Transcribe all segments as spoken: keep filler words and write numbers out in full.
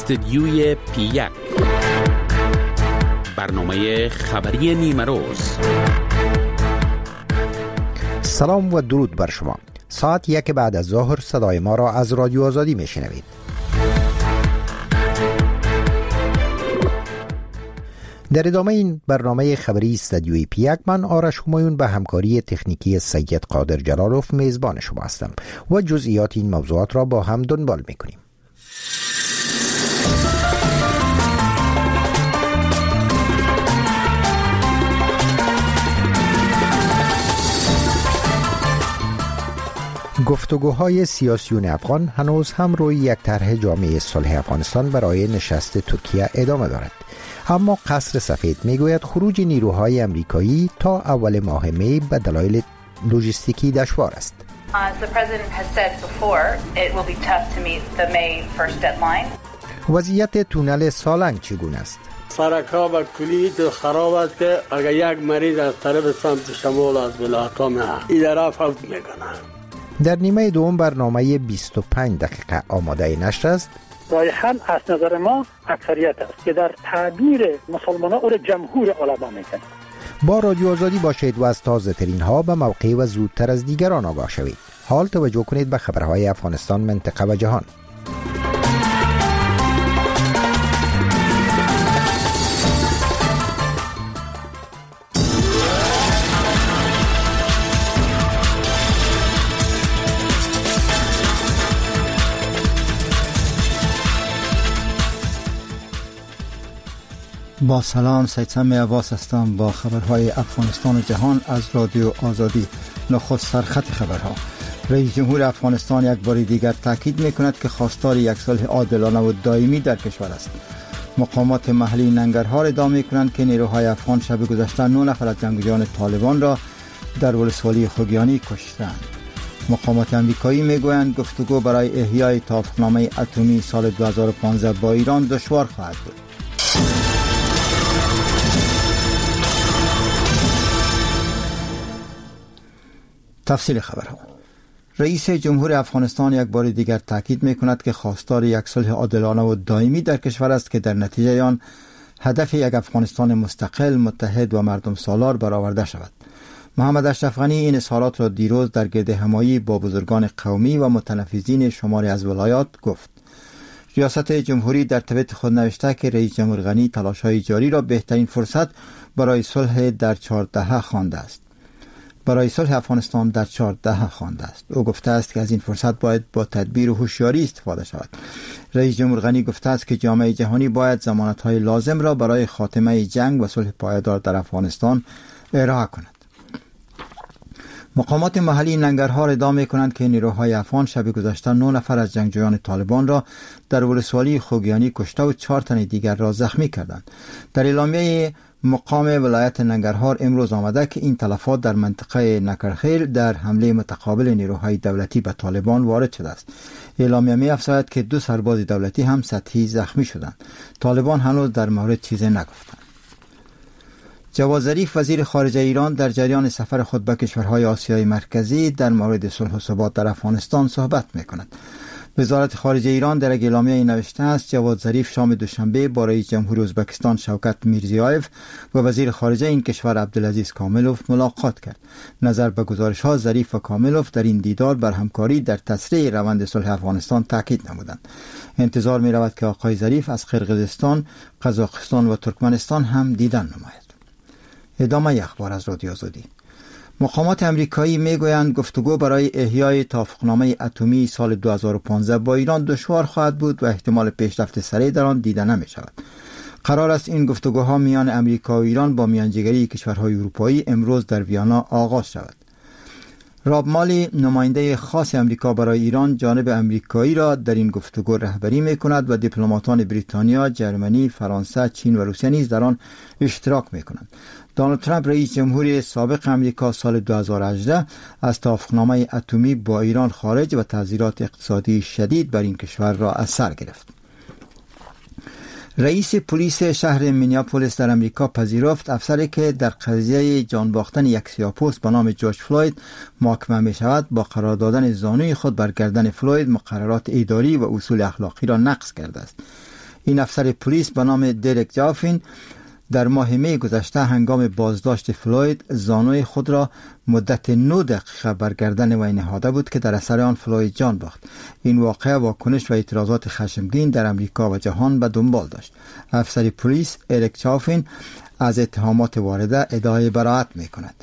استدیوی پی یک، برنامه خبری نیمه روز. سلام و درود بر شما. ساعت یک بعد از ظهر صدای ما را از رادیو آزادی میشنوید. در ادامه این برنامه خبری استدیوی پی یک، من آرش همایون به همکاری تکنیکی سید قادر جلالوف میزبان شما هستم و جزئیات این موضوعات را با هم دنبال میکنیم. گفتگوهای سیاسیون افغان هنوز هم روی یک طرح جامعه صلح افغانستان برای نشست ترکیه ادامه دارد، اما قصر سفید میگوید خروج نیروهای امریکایی تا اول ماه می به دلایل لوجستیکی دشوار است. وضعیت تونل سالنگ چگونه است؟ سرکا و کلید خراب است که اگر یک مریض از طرف سمت شمال از ولایت‌ها این طرف فوت میکنه. در نیمه دوم برنامه بیست و پنج دقیقه آماده نشر است. رایحاً از نظر ما اکثریت است که در تعبیر مسلمانان او را جمهور علما میکنند. با رادیو آزادی باشید و از تازه ترین ها به موقع و زودتر از دیگران آگاه شوید. حال توجه کنید به خبرهای افغانستان، منطقه و جهان. با سلام، سید سمی عباس هستم با خبرهای افغانستان و جهان از رادیو آزادی. نخست سرخط خبرها. رئیس جمهور افغانستان یک بار دیگر تاکید میکند که خواستار یک صلح عادلانه و دائمی در کشور است. مقامات محلی ننگرهار ادعا میکنند که نیروهای افغان شب گذشته نه نفر از جنگجویان طالبان را در ولسوالی خوگیانی کشتند. مقامات امریکایی میگویند گفتگو برای احیای توافقنامه اتمی سال دو هزار و پانزده با ایران دشوار خواهد بود. تفصیل خبرها. رئیس جمهور افغانستان یک بار دیگر تاکید میکند که خواستار یک صلح عادلانه و دائمی در کشور است که در نتیجه آن هدف یک افغانستان مستقل، متحد و مردم سالار برآورده شود. محمد اشرف غنی این اظهارات را دیروز در گرد همایی با بزرگان قومی و متنفذین شماری از ولایات گفت. ریاست جمهوری در توییت خود نوشته که رئیس جمهور غنی تلاش‌های جاری را بهترین فرصت برای صلح در چهارده خوانده است. برای صلح افغانستان در چهارده خوانده است. او گفته است که از این فرصت باید با تدبیر و هوشیاری استفاده شود. رئیس جمهور غنی گفته است که جامعه جهانی باید ضمانت‌های لازم را برای خاتمه جنگ و صلح پایدار در افغانستان ارائه کند. مقامات محلی ننگرهار ادعا می‌کنند که نیروهای افغان شب گذشته نه نفر از جنگجویان طالبان را در ولسوالی خوگیانی کشته و چهار تن دیگر را زخمی کردند. در اعلامیه مقام ولایت ننگرهار امروز آمده که این تلفات در منطقه نکرخیر در حمله متقابل نیروهای دولتی به طالبان وارد شده است. اعلامیه می‌افزاید که دو سرباز دولتی هم سطحی زخمی شدند. طالبان هنوز در مورد چیزی نگفتند. جواد ظریف وزیر خارجه ایران در جریان سفر خود به کشورهای آسیای مرکزی در مورد صلح و ثبات در افغانستان صحبت می‌کند. وزارت خارجه ایران در اعلامیه نوشته است جواد ظریف شام دوشنبه با رئیس جمهور ازبکستان شوکت میرزیایف و وزیر خارجه این کشور عبدالعزیز کاملوف ملاقات کرد. نظر به گزارش‌ها ظریف و کاملوف در این دیدار بر همکاری در تسریع روند صلح افغانستان تاکید نمودند. انتظار می‌رود که آقای ظریف از قرقیزستان، قزاقستان و ترکمنستان هم دیدن نماید. ادامه اخبار از رادیو آزادی. مقامات امریکایی میگویند گفتگو برای احیای توافقنامه اتمی سال دو هزار و پانزده با ایران دشوار خواهد بود و احتمال پیشرفت سریع در آن دیده نمی شود. قرار است این گفتگوها میان امریکا و ایران با میانجیگری کشورهای اروپایی امروز در ویانا آغاز شود. راب مالی نماینده خاص امریکا برای ایران جانب امریکایی را در این گفتگو رهبری می‌کند و دیپلماتان بریتانیا، جرمنی، فرانسه، چین و روسیه نیز در آن اشتراک می‌کنند. دونالد ترامپ رئیس جمهوری سابق امریکا سال دو هزار و هجده از توافقنامه اتمی با ایران خارج و تعزیرات اقتصادی شدید بر این کشور را از سر گرفت. رئیس پلیس شهر مینیاپولیس در امریکا پذیرفت افسری که در قضیه جان باختن یک سیاه‌پوست به نام جورج فلوید محاکمه می شود با قرار دادن زانوی خود بر گردن فلوید مقررات اداری و اصول اخلاقی را نقض کرده است. این افسر پلیس به نام دریک جافین در ماه می گذشته هنگام بازداشت فلوید زانوی خود را مدت نه دقیقه بر گردن وی نهاده بود که در اثر آن فلوید جان باخت. این واقعه واکنش و اعتراضات خشمگین در امریکا و جهان به دنبال داشت. افسر پلیس دریک جافین از اتهامات وارده ادعای براءت می کند.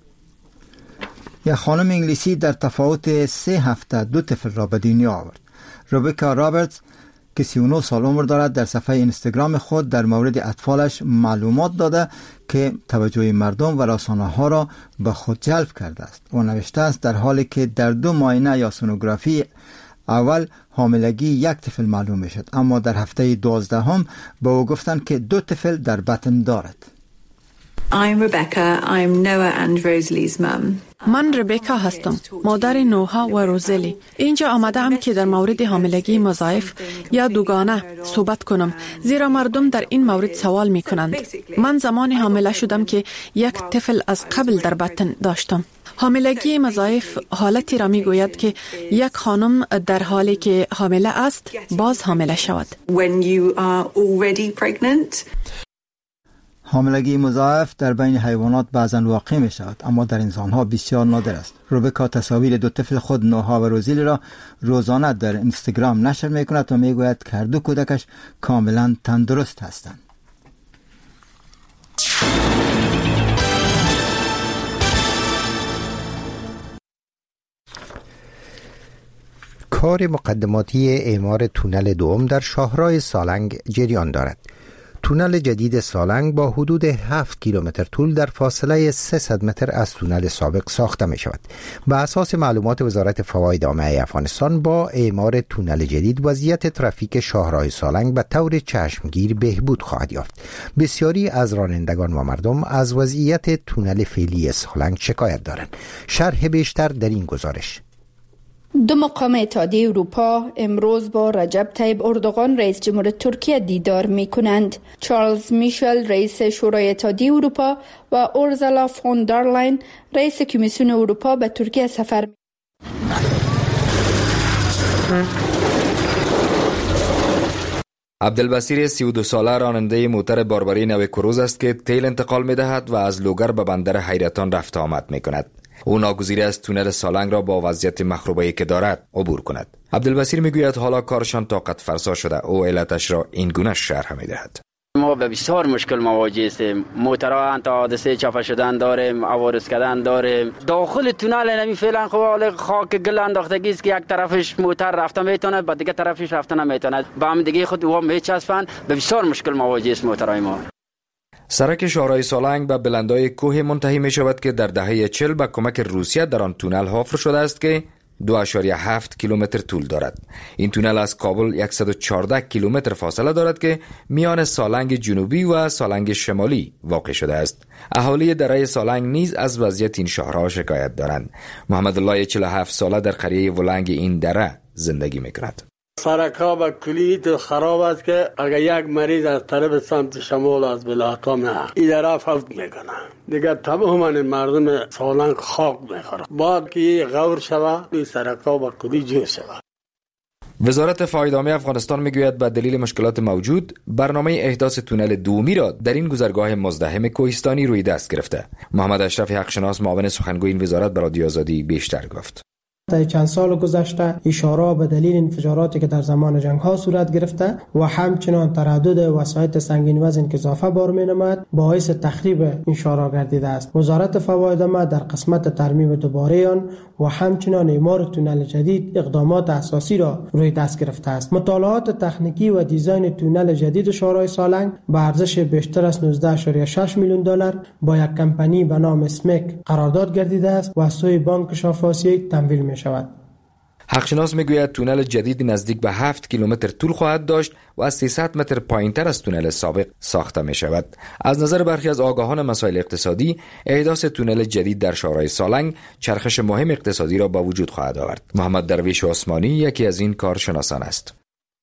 یک خانم انگلیسی در تفاوت سه هفته دو طفل را به دنیا آورد. ربکا رابرتس که سی و نه سال عمر دارد در صفحه اینستاگرام خود در مورد اطفالش معلومات داده که توجه مردم و رسانه ها را به خود جلب کرده است. او نوشته است در حالی که در دو معاینه یا سونوگرافی اول حاملگی یک طفل معلوم می شد، اما در هفته دوازدهم به او گفتند که دو طفل در بطن دارد. I'm Rebecca. I'm Noah and Rosalie's mum. من ربکا هستم، مادر نوها و روزلی. اینجا آمدم که در مورد حاملگی مضاعف یا دوگانه صحبت کنم، زیرا مردم در این مورد سوال می کنند. من زمان حامله شدم که یک طفل از قبل در بطن داشتم. حاملگی مضاعف حالتی را می گوید که یک خانم در حالی که حامله است باز حامله شود. When you are already pregnant. حاملگی مضاعف در بین حیوانات بعضا واقع می شود، اما در انسان ها بسیار نادر است. ربکا تصاویر دو طفل خود نوها و روزیلی را روزانه در اینستاگرام نشر می کند و می گوید که هر دو کودکش کاملا تندرست هستند. کار مقدماتی اعمار تونل دوم در شاهراه سالنگ جریان دارد. تونل جدید سالنگ با حدود هفت کیلومتر طول در فاصله سیصد متر از تونل سابق ساخته می شود. بر اساس معلومات وزارت فواید عامه افغانستان با اعمار تونل جدید وضعیت ترافیک شاهراه سالنگ به طور چشمگیر بهبود خواهد یافت. بسیاری از رانندگان و مردم از وضعیت تونل فعلی سالنگ شکایت دارند. شرح بیشتر در این گزارش. دو مقام اتحادیه اروپا امروز با رجب طیب اردوغان رئیس جمهور ترکیه دیدار می کنند. چارلز میشل رئیس شورای اتحادیه اروپا و اورزالا فون در لاین رئیس کمیسیون اروپا به ترکیه سفر می عبدالبصیر سی و دو ساله راننده موتر باربری نو کروز است که تیل انتقال می دهد و از لوگر به بندر حیرتان رفت آمد می کند. او ناگزیر از تونل سالنگ را با وضعیت مخروبه‌ای که دارد عبور کند. عبدالبصیر میگوید حالا کارشان طاقت فرسا شده. او علتش را این گونه شرح می‌دهد. ما به بسیار مشکل مواجه هستیم. موترها تا حادثه چپه شدن داریم، عوارض کردن داریم. داخل تونل نمی فعلا خب خاک گل انداختگی است که یک طرفش موتر رفته میتونه، بعد دیگه طرفش رفته نمیتونه. با هم دیگه خود و میچسبن. به بسیار مشکل مواجه است موترهای ما. سرک شاهراه سالنگ به بلندای کوه منتهی می شود که در دهه چهل به کمک روسیه در آن تونل حفر شده است که دو اشاریه هفت کیلومتر طول دارد. این تونل از کابل صد و چهارده کیلومتر فاصله دارد که میان سالنگ جنوبی و سالنگ شمالی واقع شده است. اهالی دره سالنگ نیز از وضعیت این شهرها شکایت دارند. محمد الله چهل و هفت ساله در قریه ولنگ این دره زندگی میکند. سرکا به کلی خراب است که اگر یک مریض از طرف سمت شمال از بلاحکام این طرف فوت میکنه دیگه تماما مردم سالنگ خاک میخوره. بعد که غور شوه این سرکا به کلی جو شوه. وزارت فواید عامه افغانستان میگوید به دلیل مشکلات موجود برنامه احداث تونل دومی را در این گذرگاه مزدحم کوهستانی روی دست گرفته. محمد اشرف حقشناس معاون سخنگوی این وزارت برای رادیو آزادی بیشتر گفت. در چند سال گذشته اشاره به دلیل انفجاراتی که در زمان جنگ ها صورت گرفته و همچنان تردد وسایط سنگین وزن که اضافه بار می نماید باعث تخریب این شورا گردیده است. وزارت فواید عامه در قسمت ترمیم دوباره آن و همچنان اعمار تونل جدید اقدامات اساسی را روی دست گرفته است. مطالعات تکنیکی و دیزاین تونل جدید شاهراه سالنگ به ارزش بیشتر از نوزده اشاریه شش میلیون دلار با یک کمپانی به نام اسمک قرارداد گردیده است و از سوی بانک شرق آسیایی تمویل می شود. حقشناس میگوید تونل جدید نزدیک به هفت کیلومتر طول خواهد داشت و از سیصد متر پایینتر از تونل سابق ساخته می شود. از نظر برخی از آگاهان مسائل اقتصادی، احداث تونل جدید در شاهراه سالنگ چرخش مهم اقتصادی را با وجود خواهد آورد. محمد درویش عثمانی یکی از این کارشناسان است.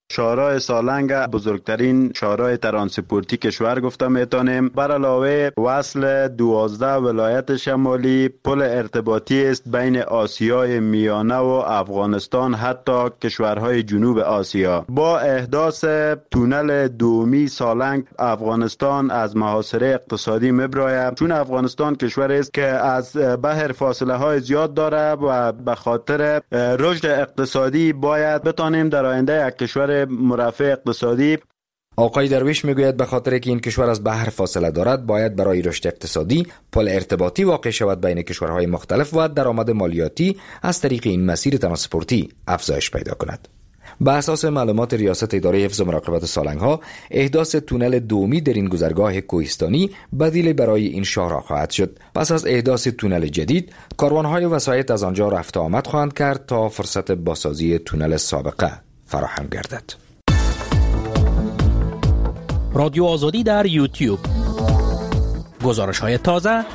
شورای سالنگ بزرگترین شورای ترانسپورتی کشور گفته میتونیم. بر علاوه وصل دوازده ولایت شمالی، پل ارتباطی است بین آسیای میانه و افغانستان حتی کشورهای جنوب آسیا. با احداث تونل دومی سالنگ افغانستان از محاصره اقتصادی میبراید، چون افغانستان کشوری است که از بحر فاصله های زیاد داره و به خاطر رشد اقتصادی باید بتانیم در آینده یک کشور مرفه اقتصادی. آقای درویش میگوید به خاطر که این کشور از بحر فاصله دارد باید برای رشد اقتصادی پل ارتباطی واقع شود بین کشورهای مختلف و درآمد مالیاتی از طریق این مسیر ترانسپورتی افزایش پیدا کند. بر اساس معلومات ریاست اداره حفظ و مراقبت سالنگ‌ها، احداث تونل دومی در این گذرگاه کوهستانی بدیل برای این شاهراه خواهد شد. پس از احداث تونل جدید، کاروان‌های وسایط از آنجا رفت و آمد خواهند کرد تا فرصت بازسازی تونل سابقه فراهم گردد. رادیو آزادی در یوتیوب. گزارش‌های تازه.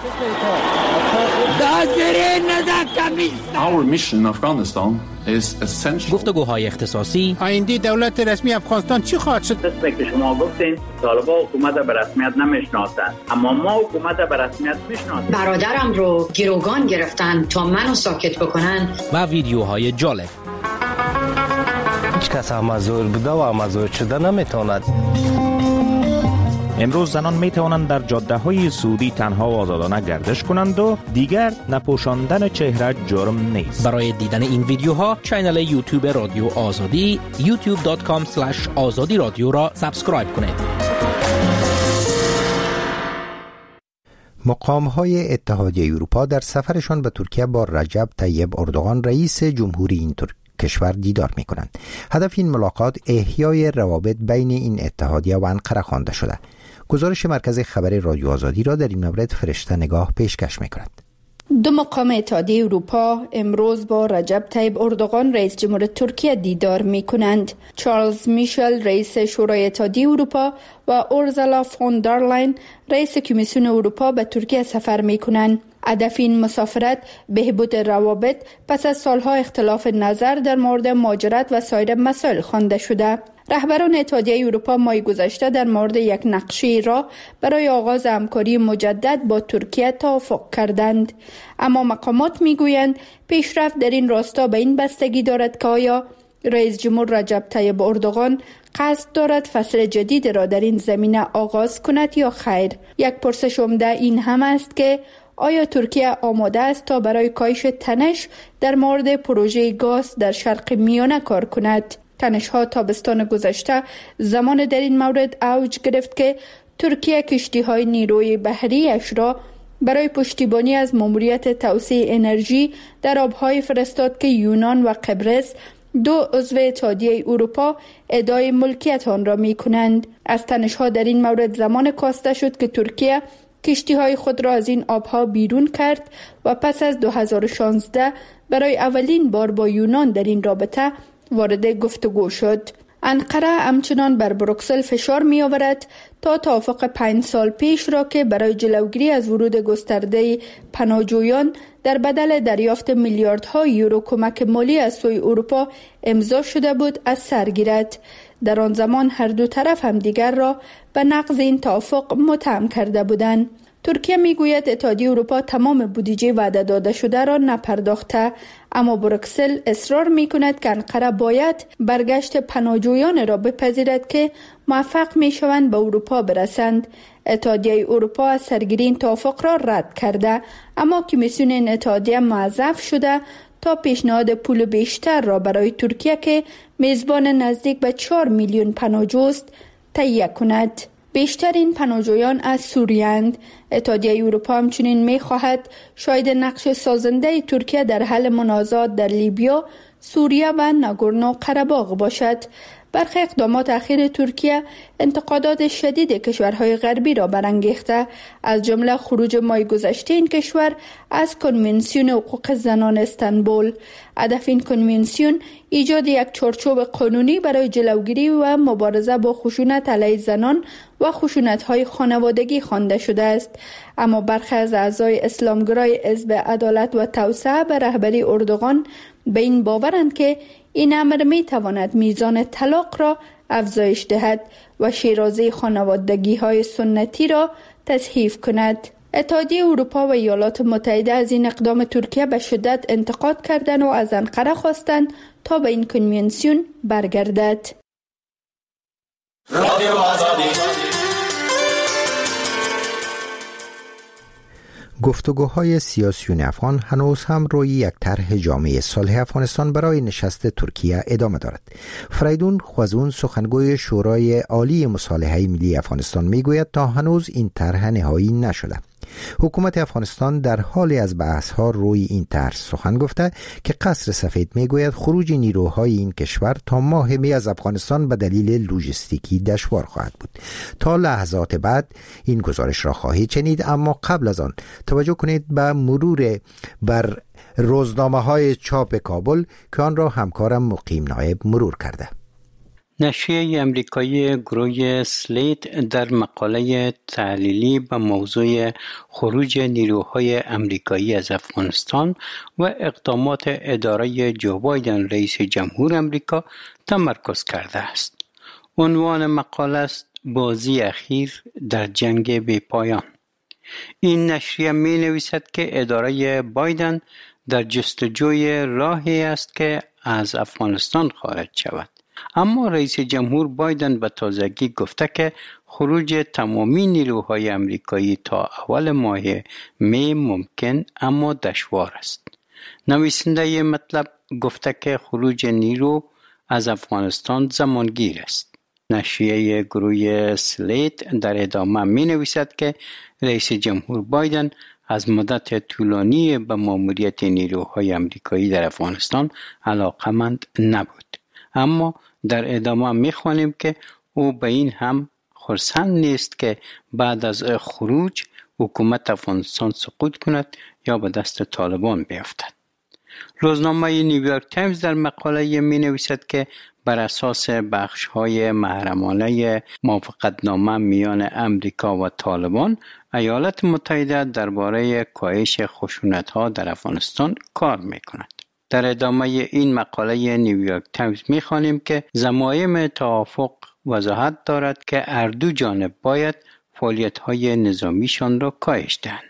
گفتگوهای اختصاصی. آینده دولت رسمی افغانستان چی خواهد شد؟ دسته که شما گفتین طالبان حکومت به رسمیت نمیشناسند، اما ما حکومت به رسمیت میشناسیم. برادرم رو گروگان گرفتن تا منو ساکت بکنن. و ویدیوهای جالب. هیچ کس مزور بوده و مزور شده نمیتواند. امروز زنان می توانند در جاده های سعودی تنها و آزادانه گردش کنند و دیگر نپوشاندن چهره جرم نیست. برای دیدن این ویدیوها کانال یوتیوب رادیو آزادی یوتیوب دات کام اسلش آزادی رادیو را سابسکرایب کنید. مقام‌های اتحادیه اروپا در سفرشان به ترکیه با رجب طیب اردوغان رئیس جمهوری این ترک کشور دیدار می کنند. هدف این ملاقات احیای روابط بین این اتحادیه و انقره خوانده شده. گزارش مرکز خبری رادیو آزادی را در این مورد فرشته نگاه پیشکش می کند. دو مقام اتحادیه اروپا امروز با رجب طیب اردوغان رئیس جمهور ترکیه دیدار می کنند. چارلز میشل رئیس شورای اتحادیه اروپا و اورزالا فون در لاین رئیس کمیسیون اروپا به ترکیه سفر می کنند. هدف این مسافرت بهبود روابط پس از سالها اختلاف نظر در مورد مهاجرت و سایر مسائل خوانده شده. رهبران اتحادیه اروپا ماه گذشته در مورد یک نقشه را برای آغاز همکاری مجدد با ترکیه توافق کردند، اما مقامات میگویند پیشرفت در این راستا به این بستگی دارد که آیا رئیس جمهور رجب طیب اردوغان قصد دارد فصل جدید را در این زمینه آغاز کند یا خیر. یک پرسش عمده این هم است که آیا ترکیه آماده است تا برای کاهش تنش در مورد پروژه گاز در شرق میانه کار کند؟ تنش‌ها تابستان گذشته زمان در این مورد اوج گرفت که ترکیه کشتی‌های نیروی بحریش را برای پشتیبانی از ماموریت توسعه انرژی در آب‌های فرستاد که یونان و قبرس دو عضو اتحادیه اروپا ادعای ملکیت آن را می‌کنند. از تنش‌ها در این مورد زمان کاسته شد که ترکیه کشتی‌های خود را از این آب‌ها بیرون کرد و پس از دو هزار و شانزده برای اولین بار با یونان در این رابطه وارد گفتگو شد. انقره همچنان بر بروکسل فشار می آورد تا توافق پنج سال پیش را که برای جلوگیری از ورود گسترده پناهجویان در بدل دریافت میلیاردها یورو کمک مالی از سوی اروپا امضا شده بود از سر گیرد. در آن زمان هر دو طرف هم دیگر را به نقض این توافق متهم کرده بودند. ترکیه میگوید اتحادیه اروپا تمام بودجه وعده داده شده را نپرداخته، اما بروکسل اصرار میکند که انقره باید برگشت پناهجویان را بپذیرد که موفق میشوند به اروپا برسند. اتحادیه اروپا از سرگیری این توافق را رد کرده، اما کمیسیون این اتحادیه معذب شده تا پیشنهاد پول بیشتر را برای ترکیه که میزبان نزدیک به چهار میلیون پناهجوست تهیه کند. بیشتر این پناهجویان از سوریه‌اند. اتحادیه اروپا همچنین می‌خواهد شاید نقش سازنده ترکیه در حل منازعات در لیبیا، سوریه و ناگورنو قره‌باغ باشد. برخی اقدامات اخیر ترکیه انتقادات شدید کشورهای غربی را برانگیخته، از جمله خروج ماه گذشته این کشور از کنوانسیون حقوق زنان استانبول. هدف این کنوانسیون ایجاد یک چارچوب قانونی برای جلوگیری و مبارزه با خشونت علیه زنان و خشونت‌های خانوادگی خوانده شده است، اما برخی از اعضای اسلامگرای حزب عدالت و توسعه به رهبری اردوغان به این باورند که این امر می تواند میزان طلاق را افزایش دهد و شیرازه خانوادگی های سنتی را تضعیف کند. اتحادیه اروپا و ایالات متحده از این اقدام ترکیه به شدت انتقاد کردند و از انقره خواستند تا به این کنوانسیون برگردد. رادیو آزادی. گفتگوهای سیاسیون افغان هنوز هم روی یک طرح جامعه صلح افغانستان برای نشست ترکیه ادامه دارد. فریدون خوازون سخنگوی شورای عالی مصالحه ملی افغانستان میگوید تا هنوز این طرح نهایی نشده. حکومت افغانستان در حال از بحث‌ها روی این طرح سخن گفته که قصر سفید میگوید خروج نیروهای این کشور تا ماه می از افغانستان به دلیل لوجستیکی دشوار خواهد بود. تا لحظات بعد این گزارش را خواهید شنید، اما قبل از آن توجه کنید به مرور بر روزنامه‌های چاپ کابل که آن را همکارم مقیم نایب مرور کرده. نشریه امریکایی گروه سلیت در مقاله تحلیلی به موضوع خروج نیروهای امریکایی از افغانستان و اقدامات اداره جو بایدن رئیس جمهور امریکا تمرکز کرده است. عنوان مقاله است بازی اخیر در جنگ بی پایان. این نشریه می نویسد که اداره بایدن در جستجوی راهی است که از افغانستان خارج شود. اما رئیس جمهور بایدن به تازگی گفته که خروج تمامی نیروهای امریکایی تا اول ماه می ممکن اما دشوار است. نویسنده مطلب گفته که خروج نیرو از افغانستان زمانگیر است. نشریه گروه سلیت در ادامه می نویسد که رئیس جمهور بایدن از مدت طولانی به ماموریت نیروهای امریکایی در افغانستان علاقمند نبود. اما در ادامه می‌خوانیم که او به این هم خرسند نیست که بعد از خروج حکومت افغانستان سقوط کند یا به دست طالبان بیفتد. روزنامه نیویورک تایمز در مقاله می‌نویسد که بر اساس بخش‌های محرمانه موافقتنامه میان امریکا و طالبان، ایالات متحده درباره کاهش خشونت‌ها در افغانستان کار می‌کند. در ادامه این مقاله نیویورک تایمز می‌خوانیم که ضمایم توافق وضاحت دارد که هر دو جانب باید فعالیت‌های نظامیشان را کاهش دهند.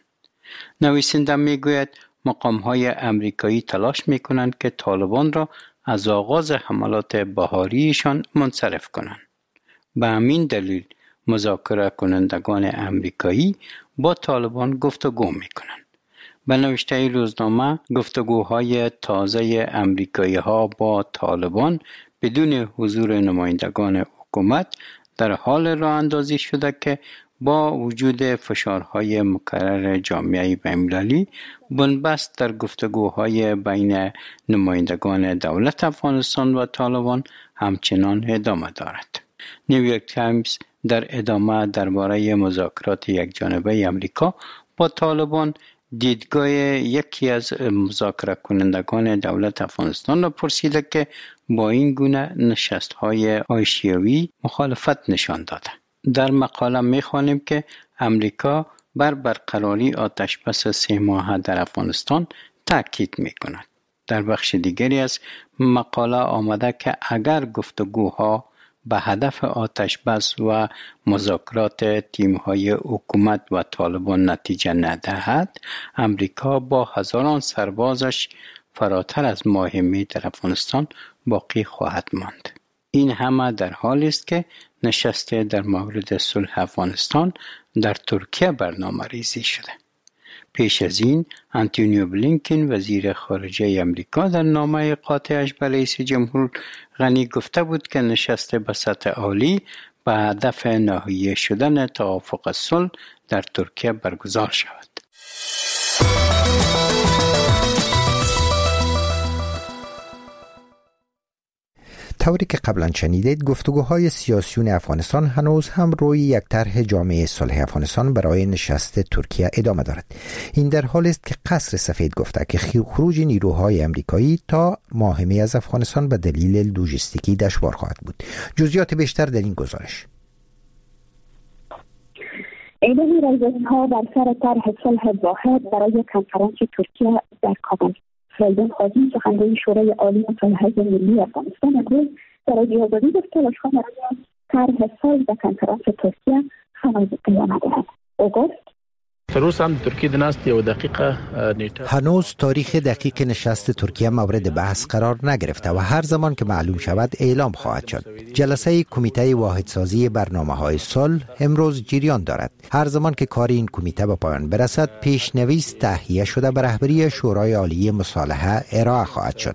نویسنده می‌گوید مقام‌های امریکایی تلاش می‌کنند که طالبان را از آغاز حملات بهاریشان منصرف کنند. به همین دلیل مذاکره کنندگان امریکایی با طالبان گفتگو می‌کنند. به نوشته روزنامه، گفتگوهای تازه امریکایی‌ها با طالبان بدون حضور نمایندگان حکومت در حال راه اندازی شده که با وجود فشارهای مکرر جامعه بین‌المللی، بنبست در گفتگوهای بین نمایندگان دولت افغانستان و طالبان همچنان ادامه دارد. نیویورک تایمز در ادامه درباره مذاکرات یکجانبه امریکا با طالبان دیدگاه یکی از مذاکره کنندگان دولت افغانستان را پرسیده که با این گونه نشست‌های آشیوی مخالفت نشان داده. در مقاله می‌خوانیم که امریکا بر برقراری آتشبس سه ماهه در افغانستان تاکید می‌کند. در بخش دیگری از مقاله آمده که اگر گفتگوها به هدف آتشبس و مذاکرات تیم‌های حکومت و طالبان نتیجه ندهد، امریکا با هزاران سربازش فراتر از ماه می در افغانستان باقی خواهد ماند. این همه در حالی است که نشست در مورد صلح افغانستان در ترکیه برنامه ریزی شده. پیش از این آنتونیو بلینکن وزیر خارجه امریکا در نامه قاطعش به رئیس جمهور غنی گفته بود که نشست به سطح عالی به هدف نهایی شدن توافق صلح در ترکیه برگزار شود. طوری که قبلا شنیدید، گفتگوهای سیاسیون افغانستان هنوز هم روی یک طرح جامعه صلح افغانستان برای نشست ترکیه ادامه دارد. این در حالی است که قصر سفید گفته که خروج نیروهای امریکایی تا ماه می از افغانستان به دلیل لوجستیکی دشوار خواهد بود. جزئیات بیشتر در این گزارش. اعلام رئیس‌ها بر سر طرح صلح واحد برای کنفرانس ترکیه در کابل. رایدان خازی سخنگوی شورای عالی مصالحه ملی افغانستان امروز در رادیو آزادی گفت که تلاش‌ها برای طرح ساز و کنفرانس ترکیه هنوز قیام ندارد. او گفت هنوز تاریخ دقیق نشست ترکیه مورد بحث قرار نگرفته و هر زمان که معلوم شود اعلام خواهد شد. جلسه کمیته واحدسازی برنامه‌های صلح امروز جریان دارد. هر زمان که کار این کمیته به پایان برسد، پیش‌نویس تهیه شده به رهبری شورای عالی مصالحه ارائه خواهد شد.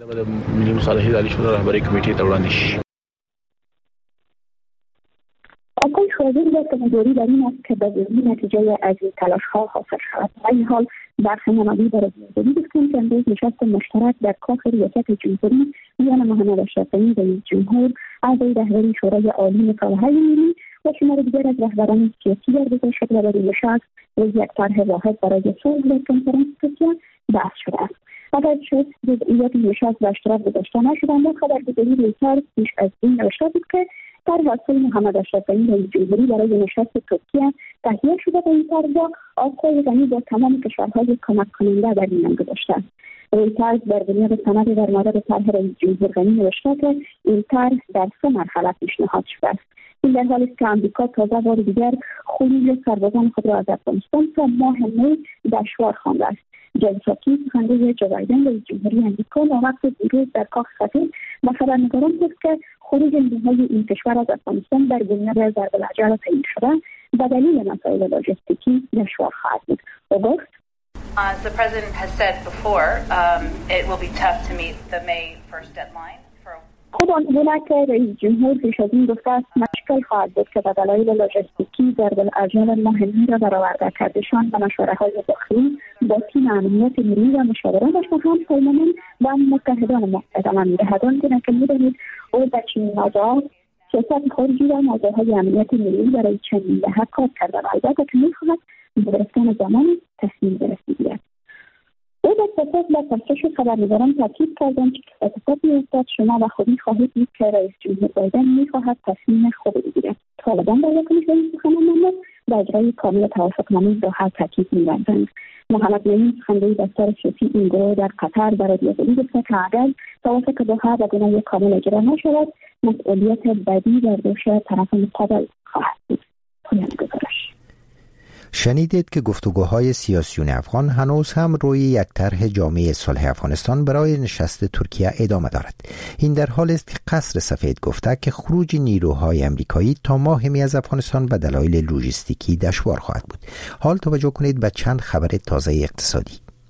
آقای خازی در تمداری در این است که به زودی نتیجه از این تلاش‌ها حاصل شود. در این حال برخی منابع در رادیو گفتند که امروز نشست مشترک در کاخ ریاست جمهوری میان محمد اشرف غنی رئیس جمهور، اعضای رهبری شورای عالی مصالحه ملی و شمار دیگر از رهبران سیاسی برگزار شد و در این نشست روی یک طرح واحد برای صلح در کنفرانس ترکیه بحث شده است. اگرچه جزئیات نشست به اشتراک گذاشته نشدند، خبرگزاری رویترز پیش از این نوشته بود که طرح صلح محمد اشرف غنی رئیس جمهوری برای نشست ترکیه تهیه شده و این طرح آقای غنی با تمام کشورهای کمک کننده در میان گذاشته است. رویترز بر بنیاد سند در مورد طرح رئیس جمهور غنی نوشته که این طرح در سه مرحله پیشنهاد شده است. این در حالی است که امریکا تازه بار دیگر خروج سربازان خود را از افغانستان تا ماه می دشوار خوانده است. جان ساکی سخنگوی جو بایدن رئیس جمهوری امریکا وقت دیروز در کاخ سفید با خبرنگاران گفت که خروج نیروهای این کشور از افغانستان در بنیاد ضرب الاجل تعیین شده به دلیل مسائل لاجستیکی دشوار خواهد بود. او گفت As the president has said before, um, it will be tough to meet the May first deadline. خود آن بوده که رئیس جمهور پیش از این گفته است مشکل خواهد بود که به دلایل لاجستیکی ضرب الاجل ماه می را برآورده کردشان و مشوره های داخلی با تیم امنیت ملی و مشاورانش و هم پیمان و متحدان ادامه می‌دهد. آنگونه که می‌دانید او در چنین موضوعات سیاست خارجی و موضوعهای امنیت ملی برای چنین دهه کار کرده و البته که می‌خواهد به گرفتن زمانی تصمیم گرفته. او در پاسخ به پرسش خبرنگاران تاکید کردند که اتفاقی افتاد شما و خودی خواهید دید که رئیس جمهور بایدن می‌خواهد تصمیم خوبی بگیرد. طالبان در واکنش به این سخنان به اجرای کامل توافقنامه دوحه تاکید می‌ورزند. محمد نعیم سخنگوی دفتر سیاسی این گروه در قطر در رادیو آزادی گفت که اگر توافق دوحه به گونه کامل اجرا نشود مسئولیت بدی بر دوش طرف مقابل خواهد بود. پایان گزارش. شنیدید که گفتگوهای سیاسیون افغان هنوز هم روی یک طرح جامع صلح افغانستان برای نشست ترکیه ادامه دارد. این در حالی است که قصر سفید گفته که خروج نیروهای امریکایی تا ماه می از افغانستان به دلایل لوجستیکی دشوار خواهد بود. حال توجه کنید به چند خبر تازه اقتصادی.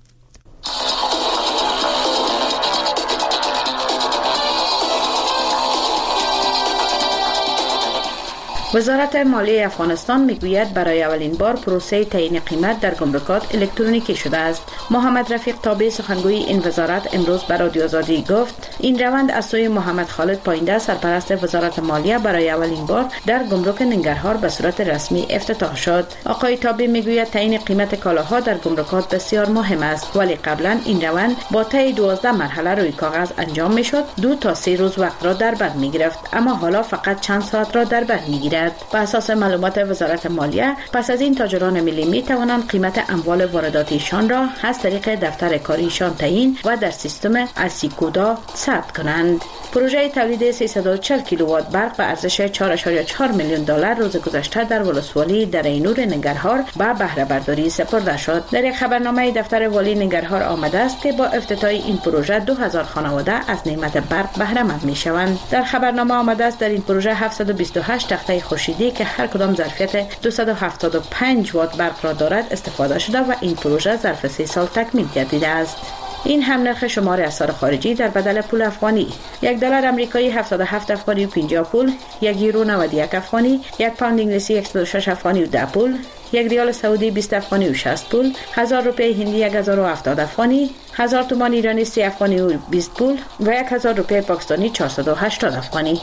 وزارت مالیه افغانستان میگوید برای اولین بار پروسه تعیین قیمت در گمرکات الکترونیکی شده است. محمد رفیق تابع سخنگوی این وزارت امروز به رادیو آزادی گفت این روند از سوی محمد خالد پاینده سرپرست وزارت مالیه برای اولین بار در گمرک ننگرهار به صورت رسمی افتتاح شد. آقای تابع میگوید تعیین قیمت کالاها در گمرکات بسیار مهم است، ولی قبلا این روند با طی دوازده مرحله روی کاغذ انجام میشد، دو تا سه روز وقت را در بر میگرفت، اما حالا فقط چند ساعت را در بر میگیرد. بر اساس معلومات وزارت مالیه پس از این تاجران ملی می توانند قیمت اموال وارداتیشان را از طریق دفتر کاریشان تعیین و در سیستم اسیکودا ثبت کنند. پروژه تولید سیصد و چهل کیلووات برق به ارزش چهار ممیز چهار میلیون دلار روز گذشته در ولسوالی دریانور ننگرهار به بهره برداری سپرده شد. در یک خبرنامه دفتر والی ننگرهار آمده است که با افتتاح این پروژه دو هزار خانواده از نعمت برق بهره مند میشوند. در خبرنامه آمده است در این پروژه هفتصد و بیست و هشت تخته خورشیدی که هر کدام ظرفیت دویست و هفتاد و پنج وات برق را دارد استفاده شده و این پروژه ظرف سه سال تکمیل گردیده است. این هم نرخ شمار اسعار خارجی در بدل پول افغانی: یک دلار آمریکایی هفتاد و هفت افغانی و پنجاه پول، یک یورو نود و یک افغانی، یک پوند انگلیسی صد و شش افغانی و ده پول، یک ریال سعودی بیست افغانی و شصت پول، هزار روپیه هندی یک هزار و هفتاد افغانی، هزار تومان ایرانی سی افغانی و بیست پول و یک هزار روپیه پاکستانی چهارصد و هشتاد افغانی.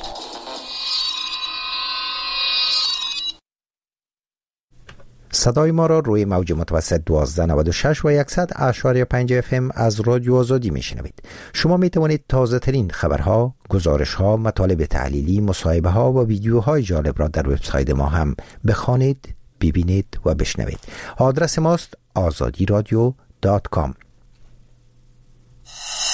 صدای ما را روی موج متوسط دوازده نود و شش و صد اشاری پنج اف ام از رادیو آزادی میشنوید. شما می توانید تازه ترین خبرها، گزارش ها، مطالب تحلیلی، مصاحبه ها و ویدیوهای جالب را در وبسایت ما هم بخوانید، ببینید و بشنوید. آدرس ماست آزادی رادیو دات کام.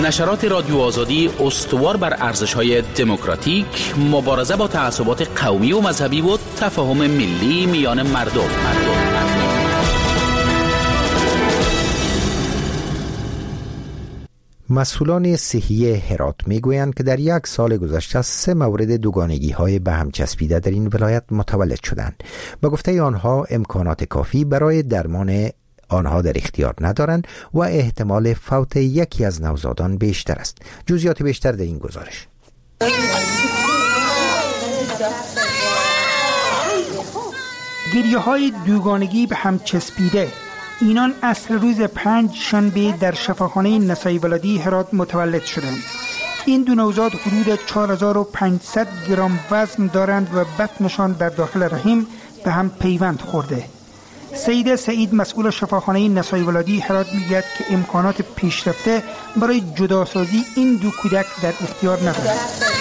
نشرات رادیو آزادی استوار بر ارزش‌های دموکراتیک، مبارزه با تعصبات قومی و مذهبی و تفاهم ملی میان مردم. مردم. مسئولان صحی هرات میگویند که در یک سال گذشته سه مورد دوگانگی های به هم چسبیده در این ولایت متولد شدند. به گفته آنها امکانات کافی برای درمان آنها در اختیار ندارند و احتمال فوت یکی از نوزادان بیشتر است. جزئیات بیشتر در این گزارش. گریه های دوگانگی به هم چسبیده، اینان اصل روز پنج شنبه در شفاخانه نسایی ولادی هرات متولد شدند. این دو نوزاد حدود چهار هزار و پانصد گرم وزن دارند و بطنشان در داخل رحم به هم پیوند خورده. سید سعید مسئول شفاخانه نسایی ولادی هرات میگوید که امکانات پیشرفته برای جداسازی این دو کودک در اختیار ندارند.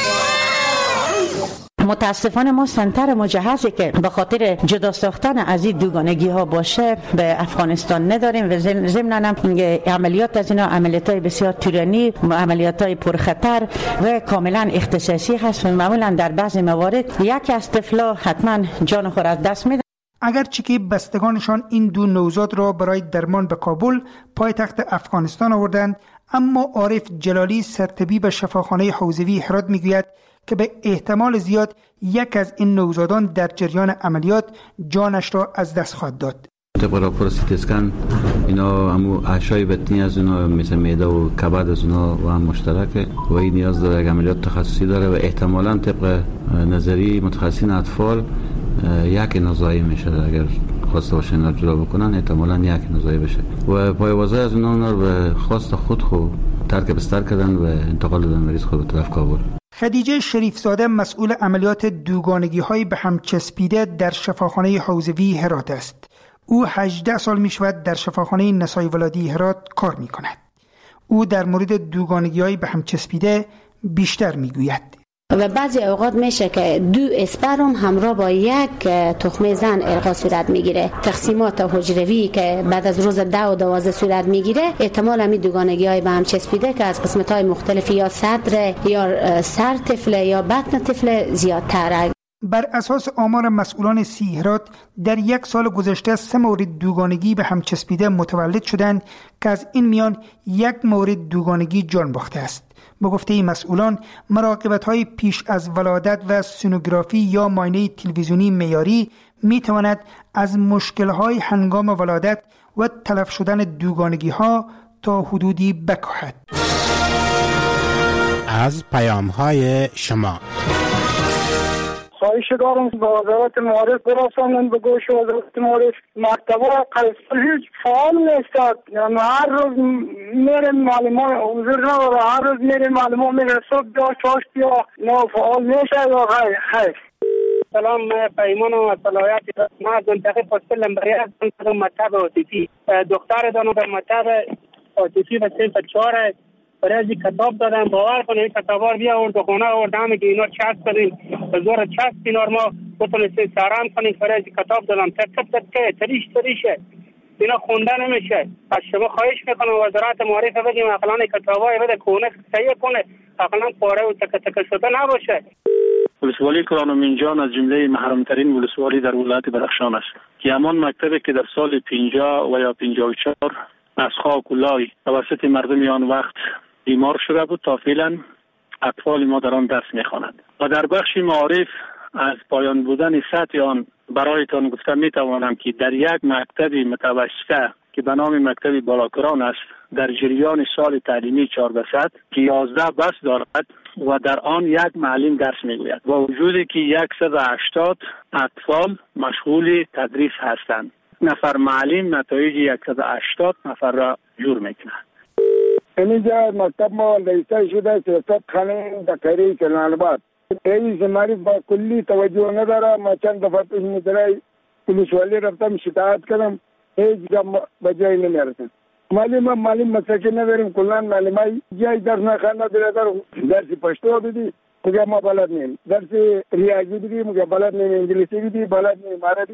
متاسفانه ما سنتر مجهزی که به خاطر جدا ساختن از این دوگانگی ها باشه به افغانستان نداریم و ضمن هم عملیات از اینا عملیات بسیار طولانی، عملیات های پرخطر و کاملا اختصاصی هست و معمولا در بعضی موارد یک از طفلا حتما جان خود از دست میده. اگرچه که بستگانشان این دو نوزاد را برای درمان به کابل پایتخت افغانستان آوردند، اما عارف جلالی سرطبیب شفاخانه حوزوی هرات میگوید که به احتمال زیاد یک از این نوزادان در جریان عملیات جانش را از دست خواهد داد. طبق راپور سی تی اسکن اینا همو اعشای بطنی از اونا مثل معده و کبد از اونا و هم مشترکه و این نیاز داره یک عملیات تخصصی داره و احتمالاً طبق نظری متخصصین اطفال یک نزاعی میشه. اگر خواسته باشه اینا جدا بکنن احتمالاً یک نزاعی بشه و پایوازه از اونا اونا رو به خواست خود خود ترک بستر کردن و انتقال دادن مریض خود به طرف کابل. خدیجه شریفزاده مسئول عملیات دوگانگی های به هم چسبیده در شفاخانه حوزوی هرات است. او هجده سال می شود در شفاخانه نسایی ولادی هرات کار می کند. او در مورد دوگانگی های به هم چسبیده بیشتر می گوید. و بعضی اوقات میشه که دو اسپرم همراه با یک تخمه زن القا صورت میگیره. تقسیمات حجروی که بعد از روز ده و دوازده صورت میگیره، احتمال همی دوگانگی های به هم چسبیده که از قسمت های مختلف یا صدر یا سر طفل یا بطن طفل زیادتره. بر اساس آمار مسئولان سی هرات در یک سال گذشته سه مورد دوگانگی به هم چسبیده متولد شدند که از این میان یک مورد دوگانگی جان باخته است. به گفته مسئولان مراقبت‌های پیش از ولادت و سونوگرافی یا معاینه تلویزیونی معیاری می‌تواند از مشکل‌های هنگام ولادت و تلف شدن دوگانگی‌ها تا حدودی بکاهد. از پیام‌های شما خواهش دارم به وزارت معارف برسانند، به گوش وزارت معارف. مکتب قیصر هیچ فعال نیست، یعنی هر روز میره معلمان حضور نداره، هر روز میره معلمان میره صبح یا چاشت یا نه فعال میشه یا غیر. خیر سلام، پیمان و صلاحیت ما از منطقه پاسپل لمبری هستم، مکتب عاطفی. دختر دانو در مکتب عاطفی و صنف چهار برای کتاب دادم، باور کنید این کتابا بیا آورد به خونه آوردم که اینا چسب کنیم به زور چسب اینا ما بتونیم سران کنیم. برای کتاب دادم تک تک تک تریش تریشه اینا خونده نمیشه. از شما خواهش میکنم وزارت معارف بگیم اقلا کتابای بده کونه صحیح کنه، اقلا پاره و تک تک شده نباشه. ولسوالی کرانومینجان از جمله محرمترین ولسوالی در ولایت بدخشان است که همان مکتبی که در سال پنجاه و یا پنجاه و چهار از خاک و لای توسط مردم آن وقت بیمار شده بود تا فعلا اطفال ما در آن درس میخوانند و در بخش معارف از پایان بودن سطح آن برایتان گفته میتوانم که در یک مکتب متوسطه که به نام مکتب بالاکران است در جریان سال تعلیمی چهار به صد که یازده بس دارد و در آن یک معلم درس میگوید با وجودی که صد و هشتاد اطفال مشغول تدریس هستند. نفر معلم نتایج صد و هشتاد نفر را جور میکنه. اینجا مکتب ما لیسه شده سیاست خانه دکتری کلانباد. رئیس معرف با کلی توجه نداره. ما چند دفعه پیش مدرای پلیسوالی رفتم شکایت کردم، هیچ جا به جای نمیرسن. معلم معلم مساکین نداریم، کلان معلمای جای درس نخوانده در درس پشتو بدی میگه ما بلد نیم، درس ریاضی بدی میگه بلد نیم، انگلیسی بدی بلد نیم، عربی.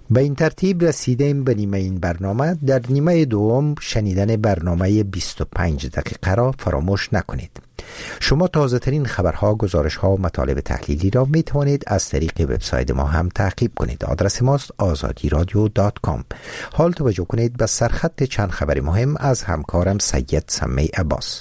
به این ترتیب رسیدیم به نیمه این برنامه. در نیمه دوم شنیدن برنامه بیست و پنج دقیقه را فراموش نکنید. شما تازه ترین خبرها، گزارشها و مطالب تحلیلی را می توانید از طریق وبسایت ما هم تعقیب کنید. آدرس ماست آزادی رادیو دات کام. حال توجه کنید به سرخط چند خبر مهم از همکارم سید سمی عباس.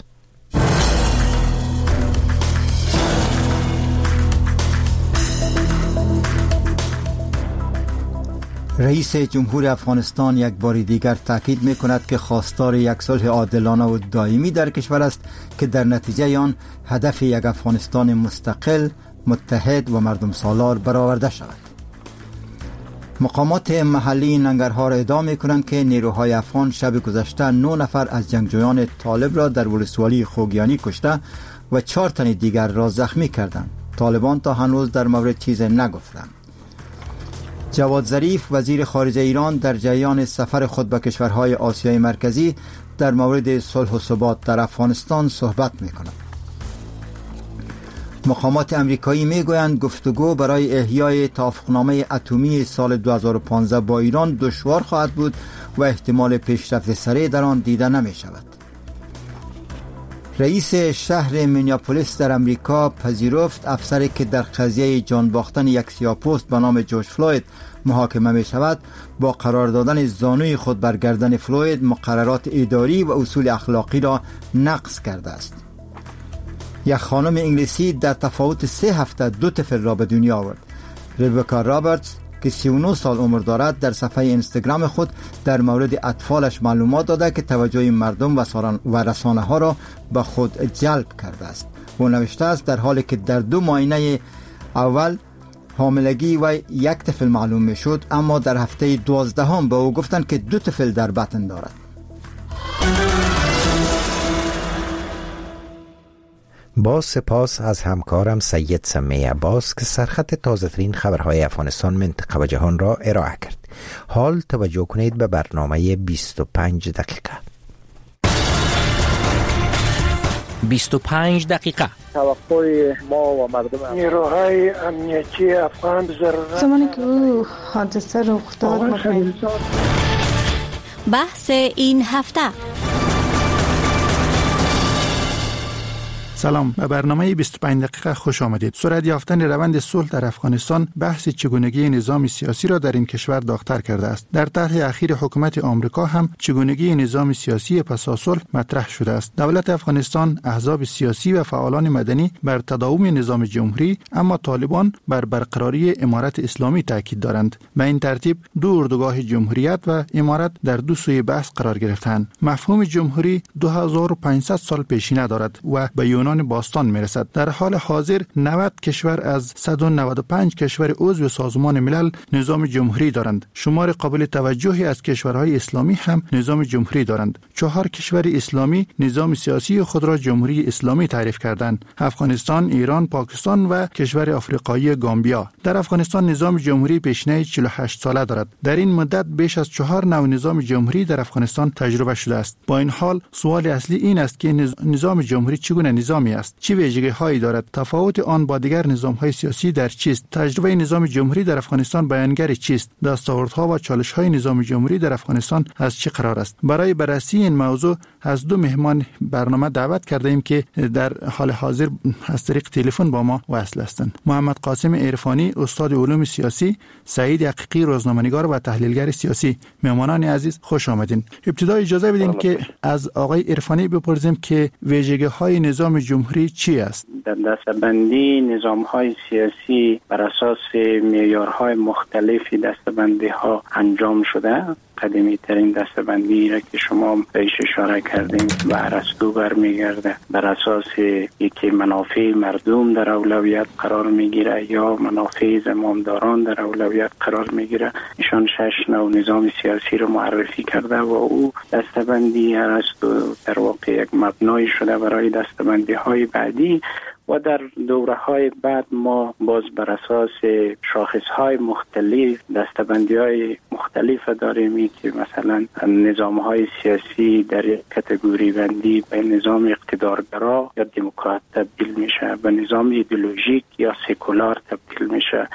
رئیس جمهور افغانستان یک بار دیگر تاکید می کند که خواستار یک صلح عادلانه و دائمی در کشور است که در نتیجه آن هدف یک افغانستان مستقل، متحد و مردم سالار برآورده شود. مقامات محلی ننگرهار ادعا می کنند که نیروهای افغان شب گذشته نه نفر از جنگجویان طالب را در ولسوالی خوگیانی کشته و چهار تن دیگر را زخمی کردند. طالبان تا هنوز در مورد چیزی نگفتند. جواد ظریف وزیر خارجه ایران در جریان سفر خود به کشورهای آسیای مرکزی در مورد صلح و ثبات در افغانستان صحبت می‌کند. مقامات امریکایی میگویند گفتگو برای احیای توافقنامه اتمی سال دو هزار و پانزده با ایران دشوار خواهد بود و احتمال پیشرفت سریع در آن دیده نمی‌شود. رئیس شهر مینیاپولیس در امریکا پذیرفت افسری که در قضیه جان باختن یک سیاه‌پوست به نام جورج فلوید محاکمه می شود با قرار دادن زانوی خود بر گردن فلوید مقررات اداری و اصول اخلاقی را نقض کرده است. یک خانم انگلیسی در تفاوت سه هفته دو طفل را به دنیا آورد. ریبکا رابرتس که سی و نه سال عمر دارد در صفحه اینستاگرام خود در مورد اطفالش معلومات داده که توجه مردم و رسانه ها را به خود جلب کرده است. او نوشته است در حالی که در دو معاینه اول حاملگی و یک طفل معلوم می شد، اما در هفته دوازدهم به او گفتند که دو طفل در بطن دارد. با سپاس از همکارم سید سمی عباس که سرخط تازه ترین خبرهای افغانستان، منطقه و جهان را ارائه کرد. حال توجه کنید به برنامه بیست و پنج دقیقه. بیست و پنج دقیقه. توقع ما و مردم نیروهای امنیتی افغان ضرورت زمانی که او حادثه رخ داد بحث این هفته. سلام، به برنامه بیست و پنج دقیقه خوش آمدید. سرعت یافتن روند صلح در افغانستان بحث چگونگی نظام سیاسی را در این کشور داغ‌تر کرده است. در طرح اخیر حکومت آمریکا هم چگونگی نظام سیاسی پس از صلح مطرح شده است. دولت افغانستان، احزاب سیاسی و فعالان مدنی بر تداوم نظام جمهوری، اما طالبان بر برقراری امارت اسلامی تاکید دارند. به این ترتیب دو اردوگاه جمهوریت و امارت در دو سوی بحث قرار گرفتند. مفهوم جمهوری دو هزار و پانصد سال پیشینه دارد و به یونان باستان میرسد. در حال حاضر نود کشور از صد و نود و پنج کشور عضو سازمان ملل نظام جمهوری دارند. شمار قابل توجهی از کشورهای اسلامی هم نظام جمهوری دارند. چهار کشور اسلامی نظام سیاسی خود را جمهوری اسلامی تعریف کردند: افغانستان، ایران، پاکستان و کشور آفریقایی گامبیا. در افغانستان نظام جمهوری پیشینه چهل و هشت ساله دارد. در این مدت بیش از چهار نوع نظام جمهوری در افغانستان تجربه شده است. با این حال سوال اصلی این است که نظام جمهوری چگونه نظامی است؟ چه ویژگی‌هایی دارد؟ تفاوت آن با دیگر نظام‌های سیاسی در چیست؟ تجربه نظام جمهوری در افغانستان بیانگر چیست؟ دستاوردها و چالش‌های نظام جمهوری در افغانستان از چه قرار است؟ برای بررسی این موضوع از دو مهمان برنامه دعوت کرده ایم که در حال حاضر از طریق تلفن با ما وصل هستند. محمد قاسم عرفانی، استاد علوم سیاسی، سعید حقیقی، روزنامه‌نگار و تحلیلگر سیاسی. مهمانان عزیز خوش آمدین. ابتدا اجازه بدین که از آقای عرفانی بپرسیم که ویژگی‌های نظام جمهوری چی است؟ در دسته‌بندی نظام‌های سیاسی بر اساس معیارهای مختلفی دسته‌بندی‌ها انجام شده. قدیمی ترین دسته‌بندی را که شما بهش اشاره کردیم و ارسطو برمیگرده، بر اساس یکی منافع مردم در اولویت قرار میگیره یا منافع زمامداران در اولویت قرار میگیره. ایشان شش نوع نظام سیاسی رو معرفی کرده و او دسته‌بندی ارسطو در واقع یک مبنای شده برای دسته‌بندی‌های بعدی. و در دوره‌های بعد ما باز بر اساس شاخص‌های مختلف دسته‌بندی‌های مختلف داریم که مثلا نظام‌های سیاسی در یک کاتگوری بندی به نظام اقتدارگرا یا دموکرات تبدیل میشه، به نظام ایدئولوژیک یا سکولار تبدیل میشه،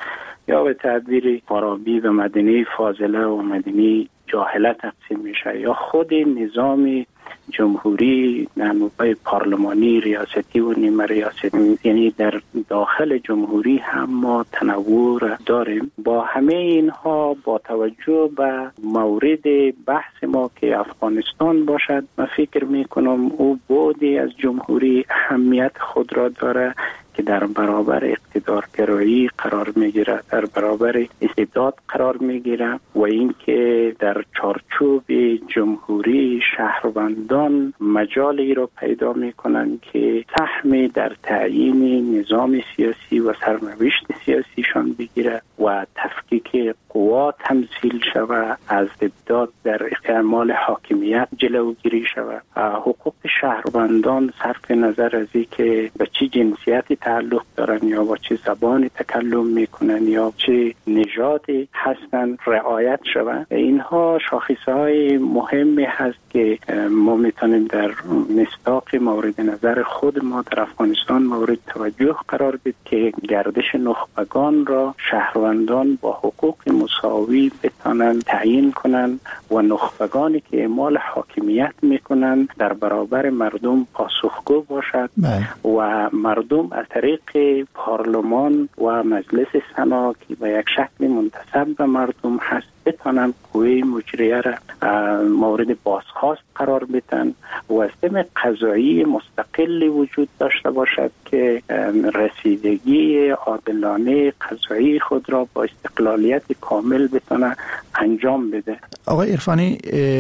یا به تعبیر فارابی به مدینه فاضله و مدینه جاهله تقسیم میشه، یا خود نظام جمهوری نمای پارلمانی، ریاستی و نیمه ریاستی، یعنی در داخل جمهوری هم ما تنوع داریم. با همه اینها با توجه به مورد بحث ما که افغانستان باشد، من فکر میکنم او بودی از جمهوری اهمیت خود را داره که در برابر اقتدارگرایی قرار میگیره، در برابر استبداد قرار میگیره و اینکه در چارچوب جمهوری شهروندان مجالی را پیدا میکنن که سهم در تعیین نظام سیاسی و سرنوشت سیاسیشان بگیره و تفکیک قوا تمثیل شود، از استبداد در اعمال حاکمیت جلوگیری شود. حقوق شهروندان صرف نظر از اینکه به چه جنسیتی تعلق دارن یا با چه زبانی تکلم میکنن یا چه نژادی هستن رعایت شود. اینها شاخصهای مهمی هست که ما میتونیم در مصداق مورد نظر خود ما در افغانستان مورد توجه قرار بدیم که گردش نخبگان را شهروندان با حقوق مساوی بتانن تعیین کنن و نخبگانی که اعمال حاکمیت میکنن در برابر مردم پاسخگو باشد و مردم از طریق پارلمان و مجلس سنا که به یک شکل منتسب به مردم هست بتانن قوه مجریه را مورد بازخواست قرار بدن و سیستم قضایی مستقلی وجود داشته باشد که رسیدگی عادلانه قضایی خود را با استقلالیت کامل بتونه انجام بده. آقای عرفانی،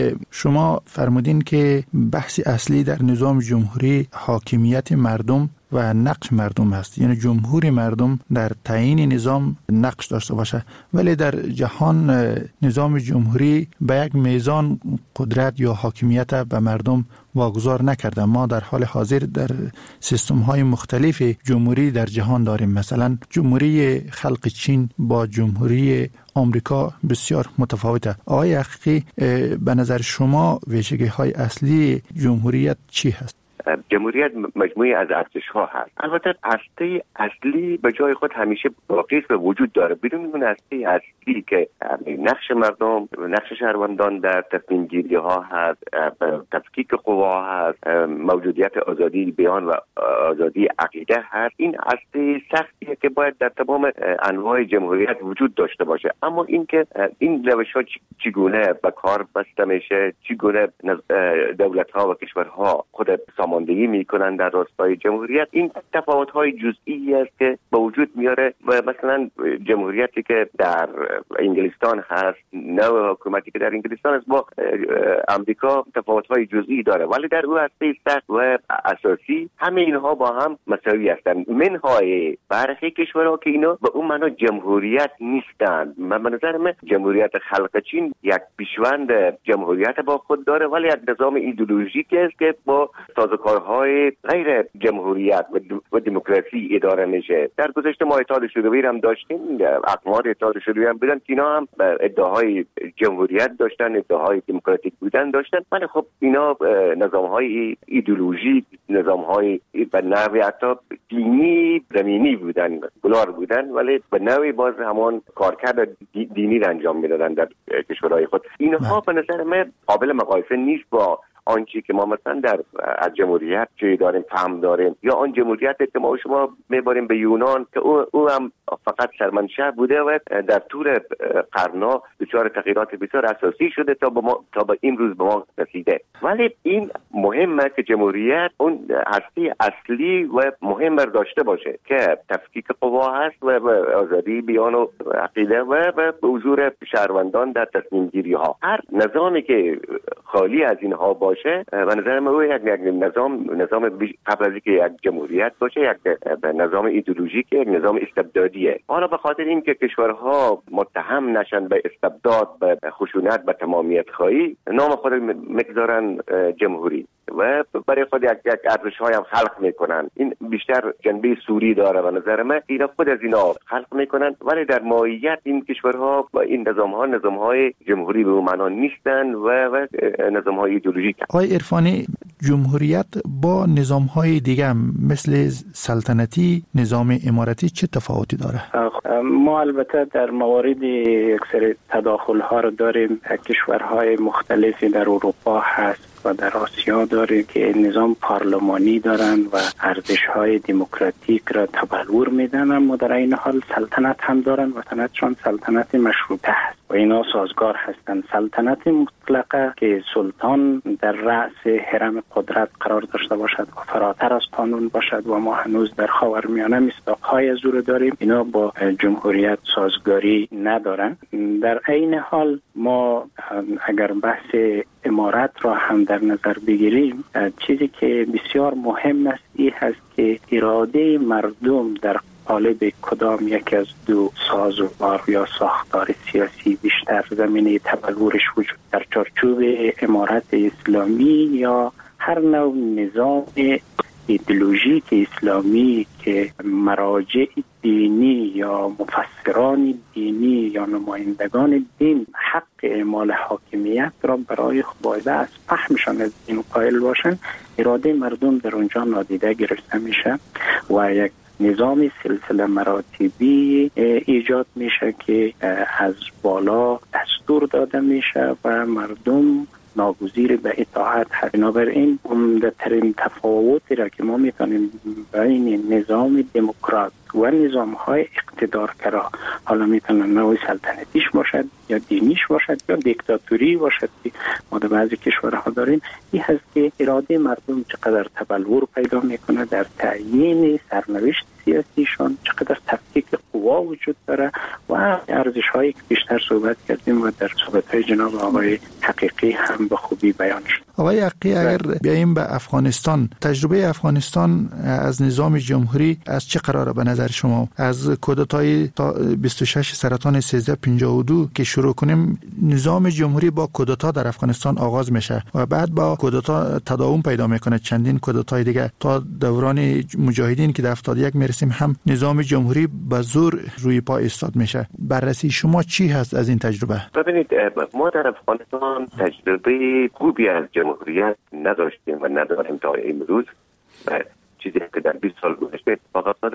شما فرمودین که بحث اصلی در نظام جمهوری حاکمیت مردم و نقش مردم هست، یعنی جمهور مردم در تعیین نظام نقش داشته باشه، ولی در جهان نظام جمهوری به یک میزان قدرت یا حاکمیت به مردم واگذار نکرده. ما در حال حاضر در سیستم های مختلف جمهوری در جهان داریم. مثلا جمهوری خلق چین با جمهوری آمریکا بسیار متفاوته. آقای حقیقی، به نظر شما ویژگی های اصلی جمهوریت چی هست؟ جمهوریت مجموعی از ارزش ها هست. البته هسته اصلی به جای خود همیشه باقی و وجود داره. بدون اون هسته اصلی که نقش مردم، نقش شهروندان در تصمیم گیری ها هست، تفکیک قوا هست، موجودیت آزادی بیان و آزادی عقیده هست، این هسته سختیه که باید در تمام انواع جمهوریت وجود داشته باشه. اما اینکه این روش ها چگونه به کار بسته میشه، چگونه دولت ها و کشورها خود ساماندهی میکنن در راستای جمهوریت، این تفاوت های جزئی است که به وجود میاره. مثلا جمهوریتی که در انگلستان هست، نوع حکومتی که در انگلستان است با امریکا تفاوت های جزئی داره، ولی در اون هسته سخت و اساسی همه اینها با هم مساوی هستند. منهای برخی کشورها که اینا به اون معنا جمهوریت نیستند. من به نظر من جمهوریت خلق چین یک پیشوند جمهوریت با خود داره، ولی یک نظام ایدئولوژیکی است که با سازوکارهای غیر جمهوریت و دموکراسی اداره میشه. در گذشته ما اتحاد شوروی هم داشتیم، اقوام اتحاد شوروی هم بودن که اینا هم ادعاهای جمهوریت داشتن، ادعاهای دموکراتیک بودن داشتن، ولی خب اینا نظامهای ایدئولوژیک، نظامهای به نوعی حتی دینی زمینی بودن، گلار بودن، ولی به نوعی باز همان کارکرد دینی را انجام میدادن در کشورهای خود. اینها به نظر من قابل مقایسه نیست با آنچه که ما مثلا در از جمهوریت چه داریم فهم داریم، یا آن جمهوریت که ما شما میبریم به یونان که او, او هم فقط شرمنشه بوده و در طول قرنها دچار تغییرات بسیار اساسی شده تا به ما تا به این روز به ما رسیده. ولی این مهمه که جمهوریت اون هسته اصلی و مهم را داشته باشه که تفکیک قوا هست و آزادی بیان و عقیده و به حضور شهروندان در تصمیم گیری ها. هر نظامی که خالی از اینها باشه و نظر من او یک نظام نظام قبل از اینکه یک جمهوریت باشه یک نظام ایدئولوژیک، یک نظام استبدادیه. حالا به خاطر اینکه کشورها متهم نشن به استبداد، به خشونت، به تمامیت خواهی، نام خود میگذارن جمهوری و برای خود یک یک ارزش‌های هم خلق میکنن. این بیشتر جنبه سوری داره و نظر من اینا خود از اینا خلق میکنن، ولی در ماهیت این کشورها و این نظام‌ها نظام‌های جمهوری به معنا نیستن و و نظام‌های ایدئولوژیک. آقای عرفانی، جمهوریت با نظام‌های دیگه مثل سلطنتی، نظام امارتی چه تفاوتی داره؟ ما البته در موارد یک سری تداخل ها رو داریم. کشورهای مختلفی در اروپا هست و در آسیا داریم که نظام پارلمانی دارن و ارزش های دموکراتیک را تبلور میدن، اما در این حال سلطنت هم دارن و سلطنتشان سلطنت مشروطه هست و اینا سازگار هستند. سلطنت مطلقه که سلطان در رأس هرم قدرت قرار داشته باشد و فراتر از قانون باشد و ما هنوز در خاورمیانه مصداق‌های از او داریم، اینا با جمهوریت سازگاری ندارن. در عین حال ما اگر بحث امارت را هم در نظر بگیریم، چیزی که بسیار مهم است این هست که اراده مردم در قالب کدام یک از دو سازوکار یا ساختار سیاسی بیشتر زمینه تبلورش وجود در چارچوب امارت اسلامی یا هر نوع نظام ایدئولوژیک اسلامی که مراجع دینی یا مفسران دینی یا نمایندگان دین حق اعمال حاکمیت را برای خبایده از فهمشان از دین قائل باشند، اراده مردم در اونجا نادیده گرفته میشه و یک نظام سلسله مراتبی ایجاد میشه که از بالا دستور داده میشه و مردم ناگزیر به اطاعت هست. بنابراین عمده‌ترین تفاوتی را که ما میتونیم بین نظام دموکرات و نظام های اقتدارگرا، حالا میتونه نوع سلطنتیش باشد یا دینیش باشد یا دیکتاتوری باشد که ما در بعضی کشورها داریم، این هست که اراده مردم چقدر تبلور پیدا میکنه در تعیین سرنوشت سیاسیشان، چقدر تفکیک قوا وجود داره و ارزش هایی که بیشتر صحبت کردیم و در صحبت های جناب آقای حقیقی هم به خوبی بیان شد. آقای حقیقی، اگر بیاییم به افغانستان، تجربه افغانستان از نظام جمهوری از چه قراره به نظر شما؟ از کودتای تا بیست و شش سرطان سیزده پنجاه و دو که شروع کنیم، نظام جمهوری با کودتا در افغانستان آغاز میشه و بعد با کودتا تداوم پیدا میکنه، چندین کودتای دیگه تا دوران مجاهدین که در هفتاد و یک میرسیم هم نظام جمهوری به زور روی پا ایستاد میشه. بررسی شما چی هست از این تجربه؟ ببینید، ما در افغانستان تجربه خوبی از جمهوریت نداشتیم و نداریم تا امروز. چیزی که در بیست سال گذشته اتفاق افتاد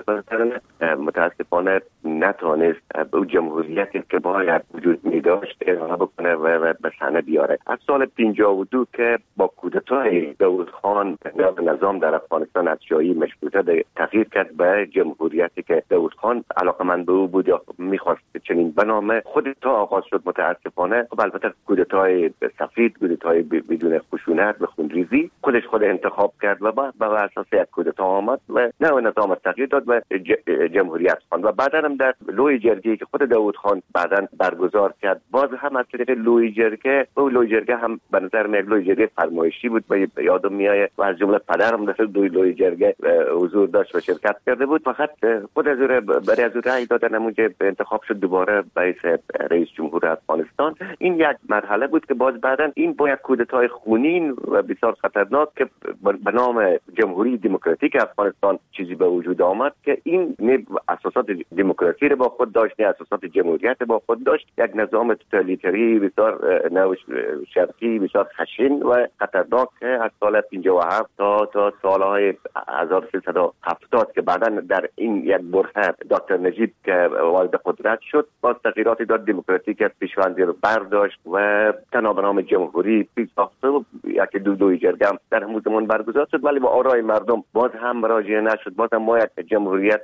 متاسفانه نتونست به جمهوریتی که باید وجود می داشت ارائه بکنه و به صحنه بیاره. از سال پنجاه و دو که با کودتای داود خان نظام در افغانستان از شاهی مشروطه تغییر کرد به جمهوریتی که داود خان علاقمند به او بود یا میخواست چنین بنامه، کودتا آغاز شد. متاسفانه خب البته کودتای سفید، کودتای بدون خشونت و خونریزی، خودش خود انتخاب کرد و بعد بر اساس یک کودتا آمد و نه نظام تغییر داد و جمهوریت خواند و بعدا هم در لوی جرگه که خود داود خان بعدا برگزار کرد، باز هم از طریق لوی جرگه، و لوی جرگه هم به نظر میاد لوی جرگه فرمایشی بود و یادم میاد و از جمله پدرم در دوی لوی جرگه حضور داشت و شرکت کرده بود. فقط خود از برای از رأی دادن اونجا انتخاب شد دوباره رئیس رئیس جمهور افغانستان. این یک مرحله بود که باز بعدا این با یک کودتای خونین و بسیار خطرناک که به نام جمهوری دموکراتیک افغانستان چیزی به وجود آمد که این نه اساسات دموکراسی رو با خود داشت، نه اساسات جمهوریت با خود داشت. یک نظام توتالیتری بسیار نو شرقی بسیار خشن و خطرناک از سال پنجاه و هفت تا تا سالهای هزار و سیصد و هفتاد که بعدا در این یک برهه دکتر نجیب که وارد قدرت شد، باز تغییراتی داد، دموکراتیک پیشوندی رو برداشت و تنها به نام جمهوری پیش ساخته و یک دو دوی جرگه هم در همون زمان برگزار شد، ولی با آرای مردم باز هم مراجعه نشد. باز هم ما یک جمهوریت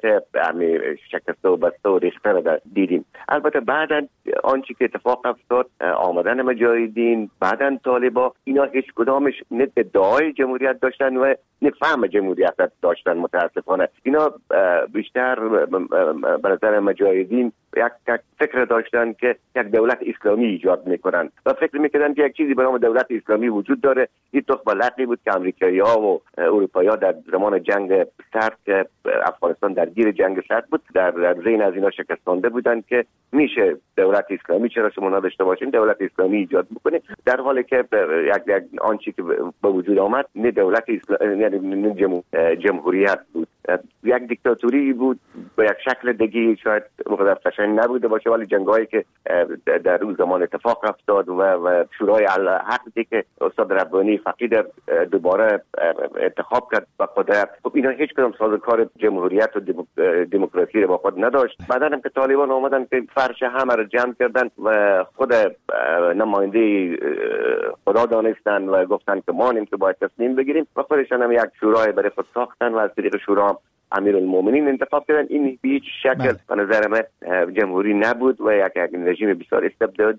شکسته و بسته و ریخته را دیدیم. البته بعدا آنچه که اتفاق افتاد، آمدن مجاهدین، بعدا طالبا، اینا هیچ کدامش نه ادعای جمهوریت داشتن و نه فهم جمهوریت داشتن. متاسفانه اینا بیشتر به نظر مجاهدین یک فکر داشتن که یک دولت اسلامی ایجاد میکنن و فکر میکردن که یک چیزی به نام دولت اسلامی وجود داره. این تخم لقی بود که امریکایی‌ها و اروپایی‌ها در زمان جنگ سرد که افغانستان درگیر جنگ سرد بود، در, در ذهن از اینا شکستانده بودن که میشه دولت اسلامی، چرا شما نداشته باشین، دولت اسلامی ایجاد بکنه، در حالی که یک یک آنچه که به وجود آمد نه دولت اسلامی یعنی جمهوریت بود. یک دیکتاتوری بود به یک شکل دیگه، شاید مقدار قشنگ نبوده باشه، ولی جنگایی که در اون زمان اتفاق افتاد و و شورای العقدی که استاد ربانی فقید دوباره انتخاب کرد و قدرت، خب اینا هیچ کدام سازوکار جمهوریت و دموکراسی رو با خود نداشت. بعدا هم که طالبان آمدن که فرش همه رو جمع کردن و خود نماینده خدا دانستن و گفتن که ما نیم که باید تصمیم بگیریم و خودشان هم یک شورای برای خود ساختن و از طریق شورا امیرالمومنین انتخاب کردن. این به هیچ شکل به نظر من جمهوری نبود و یک رژیم بسیار استبداد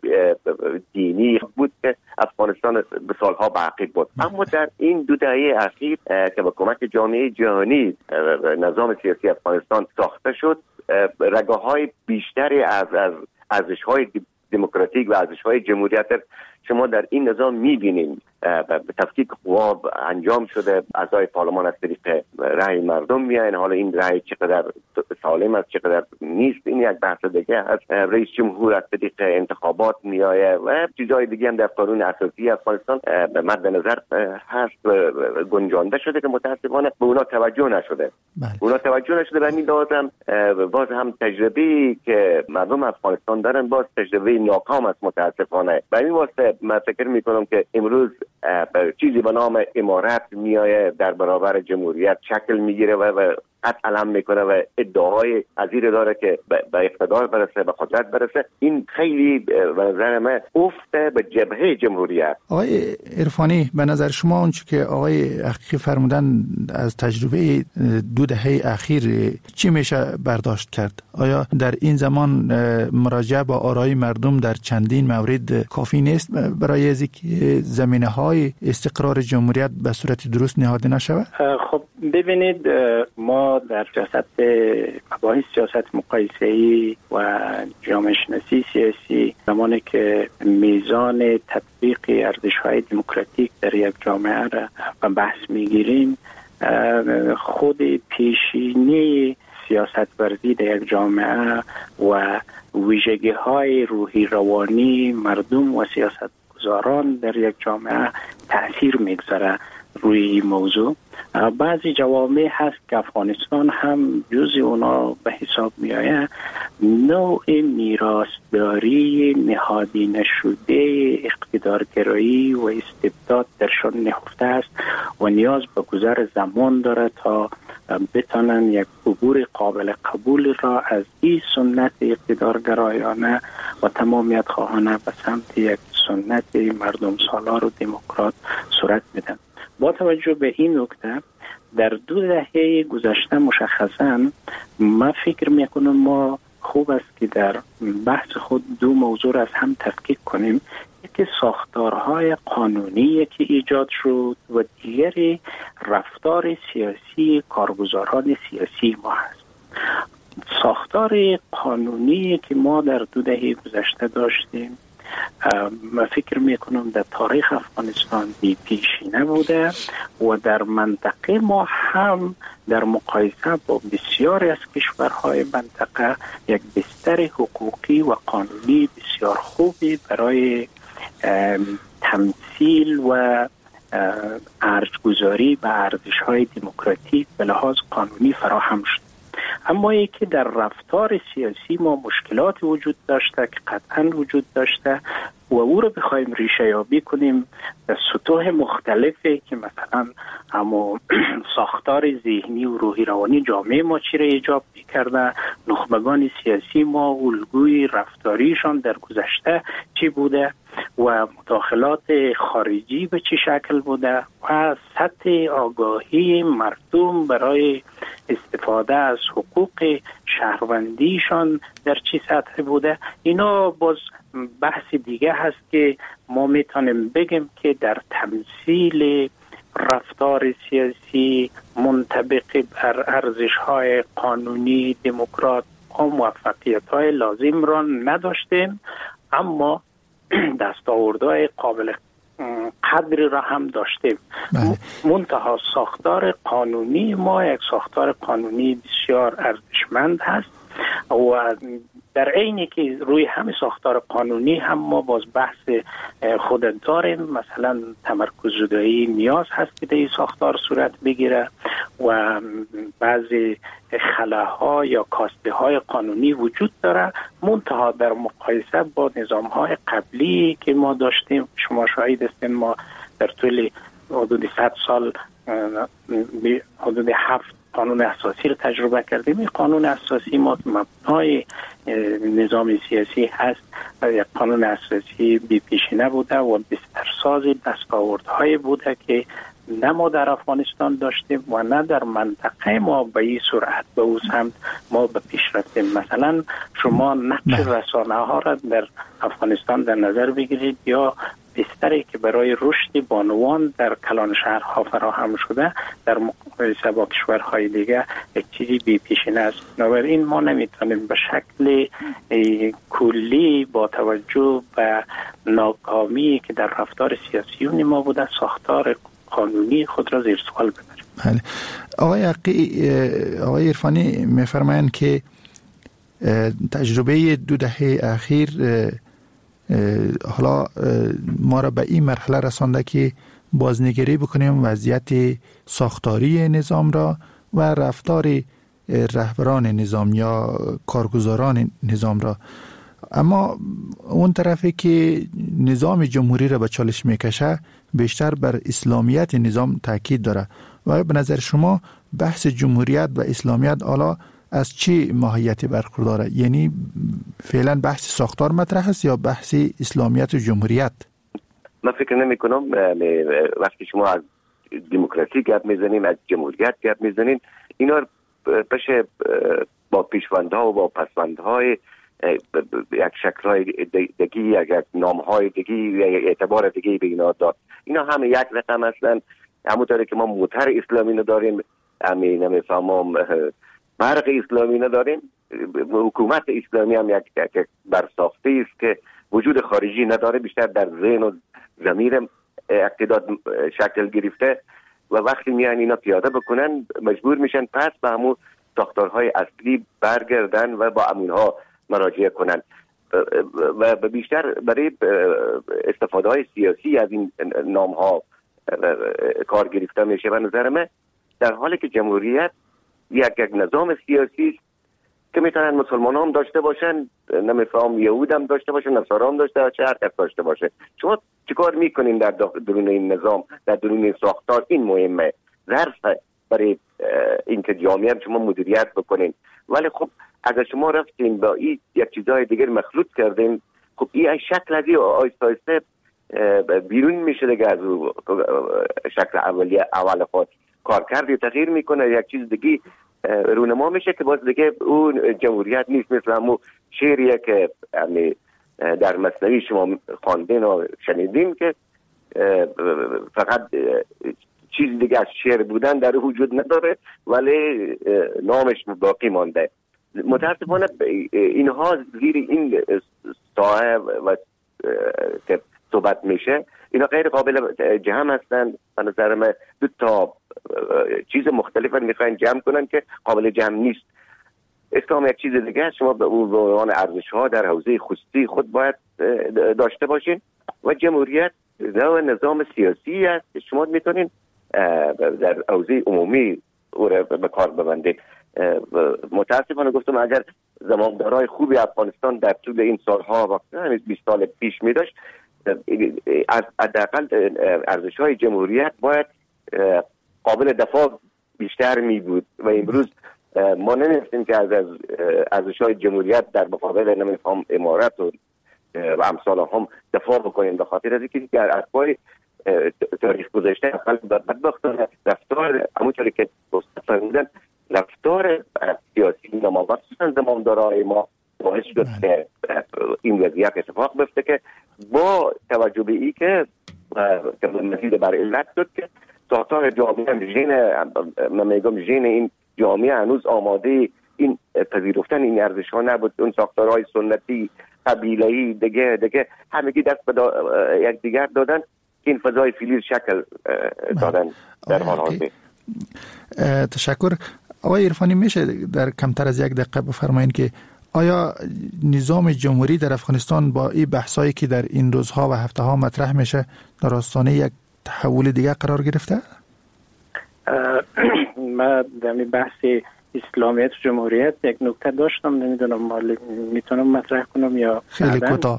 دینی بود که افغانستان به سالها باقی بود. اما در این دو دهه اخیر که با کمک جامعه جهانی نظام سیاسی افغانستان ساخته شد، رگه‌های بیشتری از از ارزش‌های دموکراتیک و ارزش‌های جمهوریت شما در این نظام می‌بینید. تفکیک قوا انجام شده، اعضای پارلمان از طریق رأی مردم میاین. حالا این رأی چقدر سالم است چقدر نیست این یک بحث دیگه است. رئیس جمهور از طریق انتخابات میآید و چیزهای دیگه هم در قانون اساسی افغانستان به مد نظر هست گنجانده شده که متاسفانه به اونا توجه نشده. بله. اونا توجه نشده و این لازم باز هم تجربه‌ای که مردم افغانستان دارن باز تجربه ناکام است متاسفانه. و این واسه من فکر میکنم که امروز چیزی به نام امارت میآید در برابر جمهوریت شکل میگیره و, و قد علم میکنه و ادعای عزیره داره که به اقتدار برسه، به قدرت برسه. این خیلی به نظر من افت به جبهه جمهوریت. آقای عرفانی، به نظر شما اونچه که آقای حقیقی فرمودن از تجربه دو دهه اخیر چی میشه برداشت کرد؟ آیا در این زمان مراجعه با آرای مردم در چندین مورد کافی نیست برای از اینکه زمینه های استقرار جمهوریت به صورت درست نهاده نشود؟ خب ببینید، ما در سیاست مباحث سیاست مقایسه‌ای و جامعه شناسی سیاسی زمانی که میزان تطبیق ارزش‌های دموکراتیک در یک جامعه را بحث می‌گیریم، خود پیشینی سیاست ورزی در یک جامعه و ویژگی‌های روحی روانی مردم و سیاستگزاران در یک جامعه تأثیر می‌گذاره روی این موضوع. بعضی جوامع هست که افغانستان هم جزء اونا به حساب می آید. نوع میراثداری نهادی نشده اقتدارگرایی و استبداد درشان نهفته است و نیاز به گذر زمان داره تا بتانن یک عبور قابل قبول را از این سنت اقتدارگرایانه و تمامیت خواهانه به سمت یک سنت مردم سالار و دموکرات صورت بدن. با توجه به این نکته در دو دهه گذشته مشخصاً من فکر میکنم ما خوب است که در بحث خود دو موضوع را از هم تفکیک کنیم. یکی ساختارهای قانونی که ایجاد شد و دیگری رفتار سیاسی کارگزاران سیاسی ما هست. ساختار قانونی که ما در دو دهه گذشته داشتیم من فکر میکنم در تاریخ افغانستان بی پیشینه بوده و در منطقه ما هم در مقایسه با بسیاری از کشورهای منطقه یک بستر حقوقی و قانونی بسیار خوبی برای تمثیل و ارزگذاری به ارزش‌های دموکراتیک به لحاظ قانونی فراهم شد. اما ای که در رفتار سیاسی ما مشکلات وجود داشته که قطعا وجود داشته و او رو بخوایم ریشه یابی کنیم در سطوح مختلفی که مثلا اما ساختار ذهنی و روحی روانی جامعه ما چی را ایجاب کرده، نخبگان سیاسی ما الگوی رفتاریشان در گذشته چی بوده و مداخلات خارجی به چه شکل بوده و سطح آگاهی مردم برای استفاده از حقوق شهروندیشان در چه سطح بوده. اینا باز بحث دیگه هست که ما میتونیم بگیم که در تمثیل رفتار سیاسی منطبق بر ارزش‌های قانونی دموکرات و موفقیت‌های لازم را نداشتیم، اما دستاوردهای قابل قدری را هم داشتیم. بله. منتها ساختار قانونی ما یک ساختار قانونی بسیار ارزشمند هست و در عینی که روی همه ساختار قانونی هم ما باز بحث خود داریم. مثلا تمرکز زدایی نیاز هست که در این ساختار صورت بگیره و بعضی خلاها یا کاسته های قانونی وجود داره، منتها در مقایسه با نظام های قبلی که ما داشتیم، شما شاهد هستین ما در طول حدود صد سال حدود هفت قانون اساسی رو تجربه کردیم. این قانون اساسی ما مبنای نظام سیاسی هست و یک قانون اساسی بی پیشینه بوده و بسترساز دستاوردهای بوده که نه ما در افغانستان داشتیم و نه در منطقه ما به این سرعت به او سمت ما به پیش رفتیم. مثلا شما نقش رسانه ها را در افغانستان در نظر بگیرید یا بستری که برای رشد بانوان در کلان شهرها فراهم شده در مقایسه با کشورهای دیگه یک چیزی بی پیشینه است. بنابراین ما نمیتونیم به شکل کلی با توجه به ناکامی که در رفتار سیاسیون ما بوده ساختار قانونی خود را زیر سوال ببریم. بله. آقای عقی، آقای عرفانی میفرمایند که تجربه دو دهه اخیر حالا ما را به این مرحله رسانده که بازنگری بکنیم وضعیت ساختاری نظام را و رفتار رهبران نظام یا کارگزاران نظام را. اما اون طرفی که نظام جمهوری را به چالش میکشه بیشتر بر اسلامیت نظام تاکید داره و به نظر شما بحث جمهوریت و اسلامیت حالا از چی ماهیتی برخورداره؟ یعنی فعلا بحث ساختار مطرح است یا بحث اسلامیت و جمهوریت؟ من فکر نمی کنم وقتی شما از دموکراسی گپ میزنیم، از جمهوریت گپ میزنیم، اینا پش با پیشوندها و با پسوندهای یک شکل‌های دیگی، یک نام‌های دیگی، یک اعتبار دیگی به اینا داد. اینا همه یک رقم هستن. همونطوری که ما موتر اسلامی نداریم، همین نمیفهمم برق اسلامی نداریم، حکومت اسلامی هم یک برساخته است که وجود خارجی نداره، بیشتر در ذهن و ضمیر اقتدار شکل گرفته و وقتی میان اینا پیاده بکنن مجبور میشن پس به همون ساختارهای اصلی برگردن و با امونها مراجعه کنن و بیشتر برای استفاده های سیاسی از این نام ها کار گرفته میشه. و نظر من در حالی که جمهوریت یک یک نظام سیاسی است که میتونن مسلمان هم داشته باشن، نمیفهم یهود هم داشته باشن، نصارا هم داشته باشه، هر کس داشته باشه. شما چیکار میکنین در درون این نظام، در درون این ساختار؟ این مهمه. ظرف برای اینکه جامعه شما مدیریت بکنین. ولی خب اگر شما رفتین با این یک چیزای دیگر مخلوط کردین، خب این شکل از این آیسته آیسته بیرون میشه دیگه از شکل اولی اول خود کار کردی تغییر میکنه، یک چیز دیگه رونما میشه که باز دیگه اون جمهوریت نیست. مثل همون شعریه که در مثنوی شما خواندین و شنیدین که فقط چیز دیگه از شعر بودن در وجود نداره ولی نامش باقی مانده. متاسفانه اینها زیر این ساحه و که صحبت میشه اینا غیر قابل جمع هستن. به نظر من دو تا چیز مختلف میخواین جمع کنن که قابل جمع نیست. اسلام یک چیز دیگه است، شما به عنوان ارزش ها در حوزه خصوصی خود باید داشته باشین و جمهوریت نوع نظام سیاسی است که شما میتونین در حوزه عمومی او را به کار ببندید. متاسفانه گفتم اگر زمامدارای خوبی افغانستان در طول این سالها وقتی بیست سال پیش می داشت، از حداقل ارزش های جمهوریت باید قابل دفاع بیشتر می بود و امروز ما نمی‌دونیم که از ارزش های جمهوریت در مقابل نمی‌فهم امارت و و امثال هم دفاع بکنیم، به خاطر از اینکه در اخبار تاریخ گذشته اصلا بدبختانه رفتار همونطوری که دوست فرمودن رفتار سیاسی ما و خصوصا زمامدارای ما باعث شد که این وضعیت اتفاق بیفته که با توجه به این که مزید بر علت شد که ساختار جامعه ژن من میگم ژن این جامعه هنوز آماده این پذیرفتن این ارزش ها نبود. اون ساختارهای سنتی قبیله‌ای دیگه دیگه همگی دست به یک دیگر دادن که این فضای فیلیز شکل دادن در حال حاضر. تشکر. آقای عرفانی میشه در کمتر از یک دقیقه بفرمایید که آیا نظام جمهوری در افغانستان با این بحثایی که در این روزها و هفته ها مطرح میشه در آستانه یک تحول دیگه قرار گرفته؟ من در بحث اسلامیت و جمهوریت یک نکته داشتم، نمیدونم میتونم مطرح کنم یا خیلی کوتاه.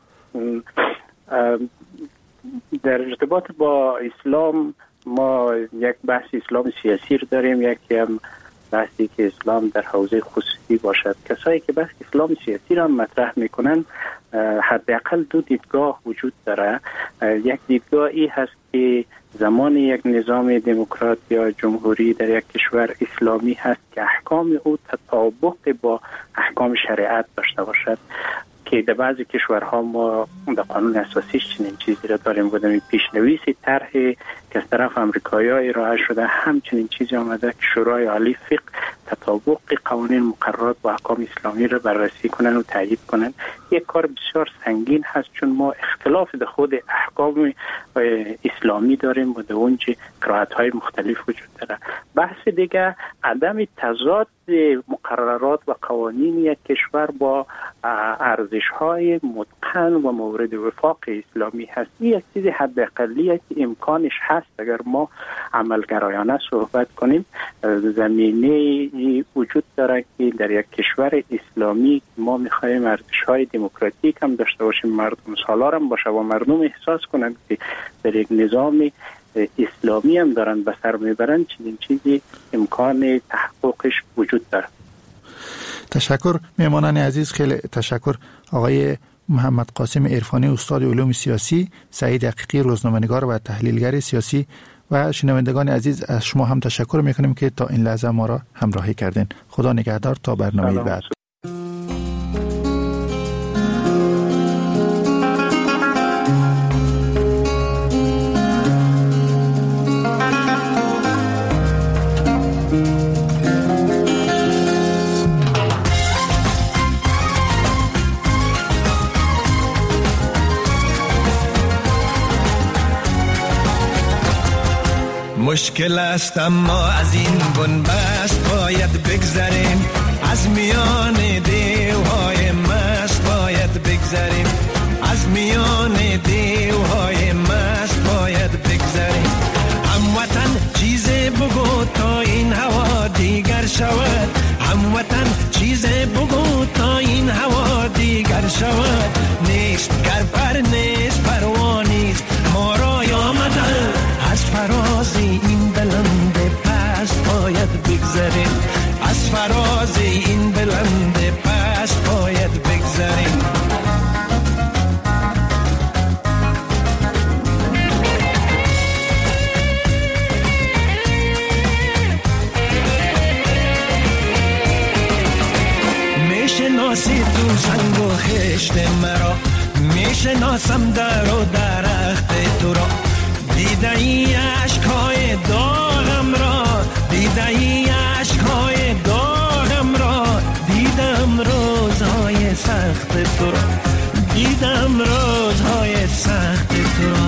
در ارتباط با اسلام ما یک بحث اسلام سیاسی رو داریم، یکی هم بحثی که اسلام در حوزه خصوصی باشد. کسایی که بحث اسلام سیاسی را مطرح میکنن حداقل دو دیدگاه وجود داره. یک دیدگاه ای هست که زمان یک نظام دموکرات یا جمهوری در یک کشور اسلامی هست که احکام او تطابق با احکام شریعت داشته باشد، که در بعضی کشورها ما در قانون اساسیش چنین چیزی را داریم. بودیم پیشنویس طرحی که از طرف امریکایی‌ها ارائه شده همچنین چیزی آمده که شورای عالی فقه تطابق قوانین مقررات و احکام اسلامی را بررسی کنن و تایید کنن. یک کار بسیار سنگین هست، چون ما اختلاف در خود احکام اسلامی داریم و در اونجا قرائت‌های مختلف وجود داره. بحث دیگه عدم تضاد مقررات و قوانین یک کشور با ارزش‌های متقن و مورد وفاق اسلامی هست. این یک چیز حداقلیه که امکانش هست اگر ما عملگرایانه صحبت کنیم. زمینه وجود داره که در یک کشور اسلامی ما می‌خوایم ارزش‌های دموکراتیک هم داشته باشیم، مردم سالار هم باشه و مردم احساس کنند که در یک نظام اسلامی هم دارن به سر میبرن، چنین چیزی امکان تحققش وجود داره. تشکر میهمانان عزیز، خیلی تشکر. آقای محمد قاسم عرفانی، استاد علوم سیاسی، سعید حقیقی، روزنامه‌نگار و تحلیلگر سیاسی، و شنوندگان عزیز از شما هم تشکر میکنیم که تا این لحظه ما را همراهی کردین. خدا نگهدار تا برنامه بعد. مشکل است اما از این بنبست باید بگذریم، از میان دیوهای مست باید بگذریم، از میان دیوهای مست باید بگذریم. هموطن چیزی بگو تا این هوا دیگر شود، هموطن چیزی بگو تا این هوا دیگر شود. نیست گر پر نیست پروا نیست، ما را آمدن از فراز این بلند پست باید بگذریم، از فراز این بلند پست باید بگذریم. میشناسی تو سنگ و خشت مرا، میشناسم در و درخت تو را، دیده ای عشقای داغم را، دیده ای عشقای داغم را، دیدم روزهای سخت تو را، دیدم روزهای سخت تو را.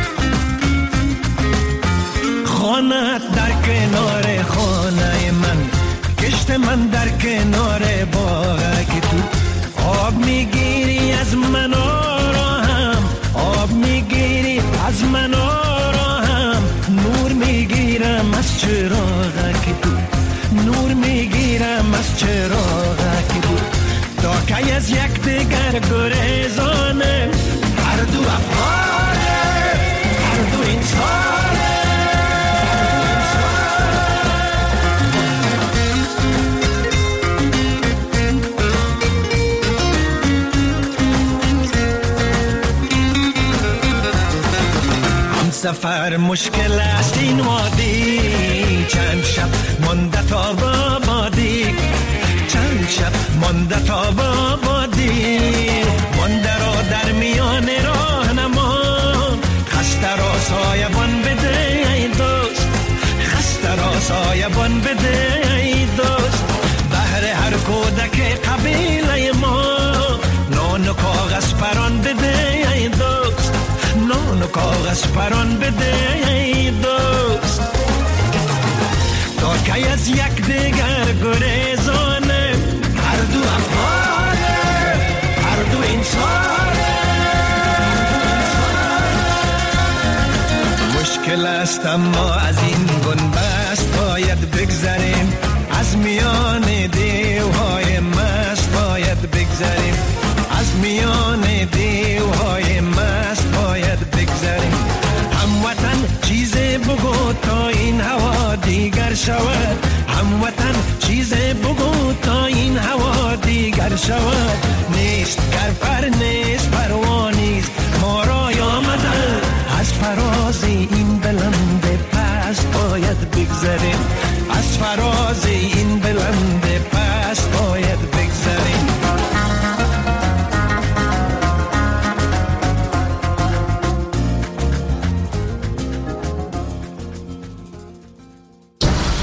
خانت در کنار خانه من، کشت من در کنار باغ که تو آب میگیری از من آرام، آب میگیری از من آرام، نور میگیرم از چراغ که تو، نور میگیرم از چراغ که تو. تا که از یک دیگر گریزانه، هر دو افغانه، هر دو انسانه. سفر مشکل است این وادی، چند شب مانده تا بابادی، چند شب مانده تا بابادی، مانده را در میان راهنما، خسته را سایبان بده ای دوست، خسته را سایبان بده ای دوست. بهر هر کودک قبیله ما، نان و کاغذ پران بده ای دوست، نان و کاغذ پران بده ای دوست. تا که از یک دیگر گریزانه، هر دو افغانه، هر دو انسانه. مشکل است اما از این بنبست باید لحظه بگو تا این هوا دیگر شود. نیست گر پر نیست پروا نیست ما را آمده، از فراز این بلند پست باید بگذریم، از فراز این بلند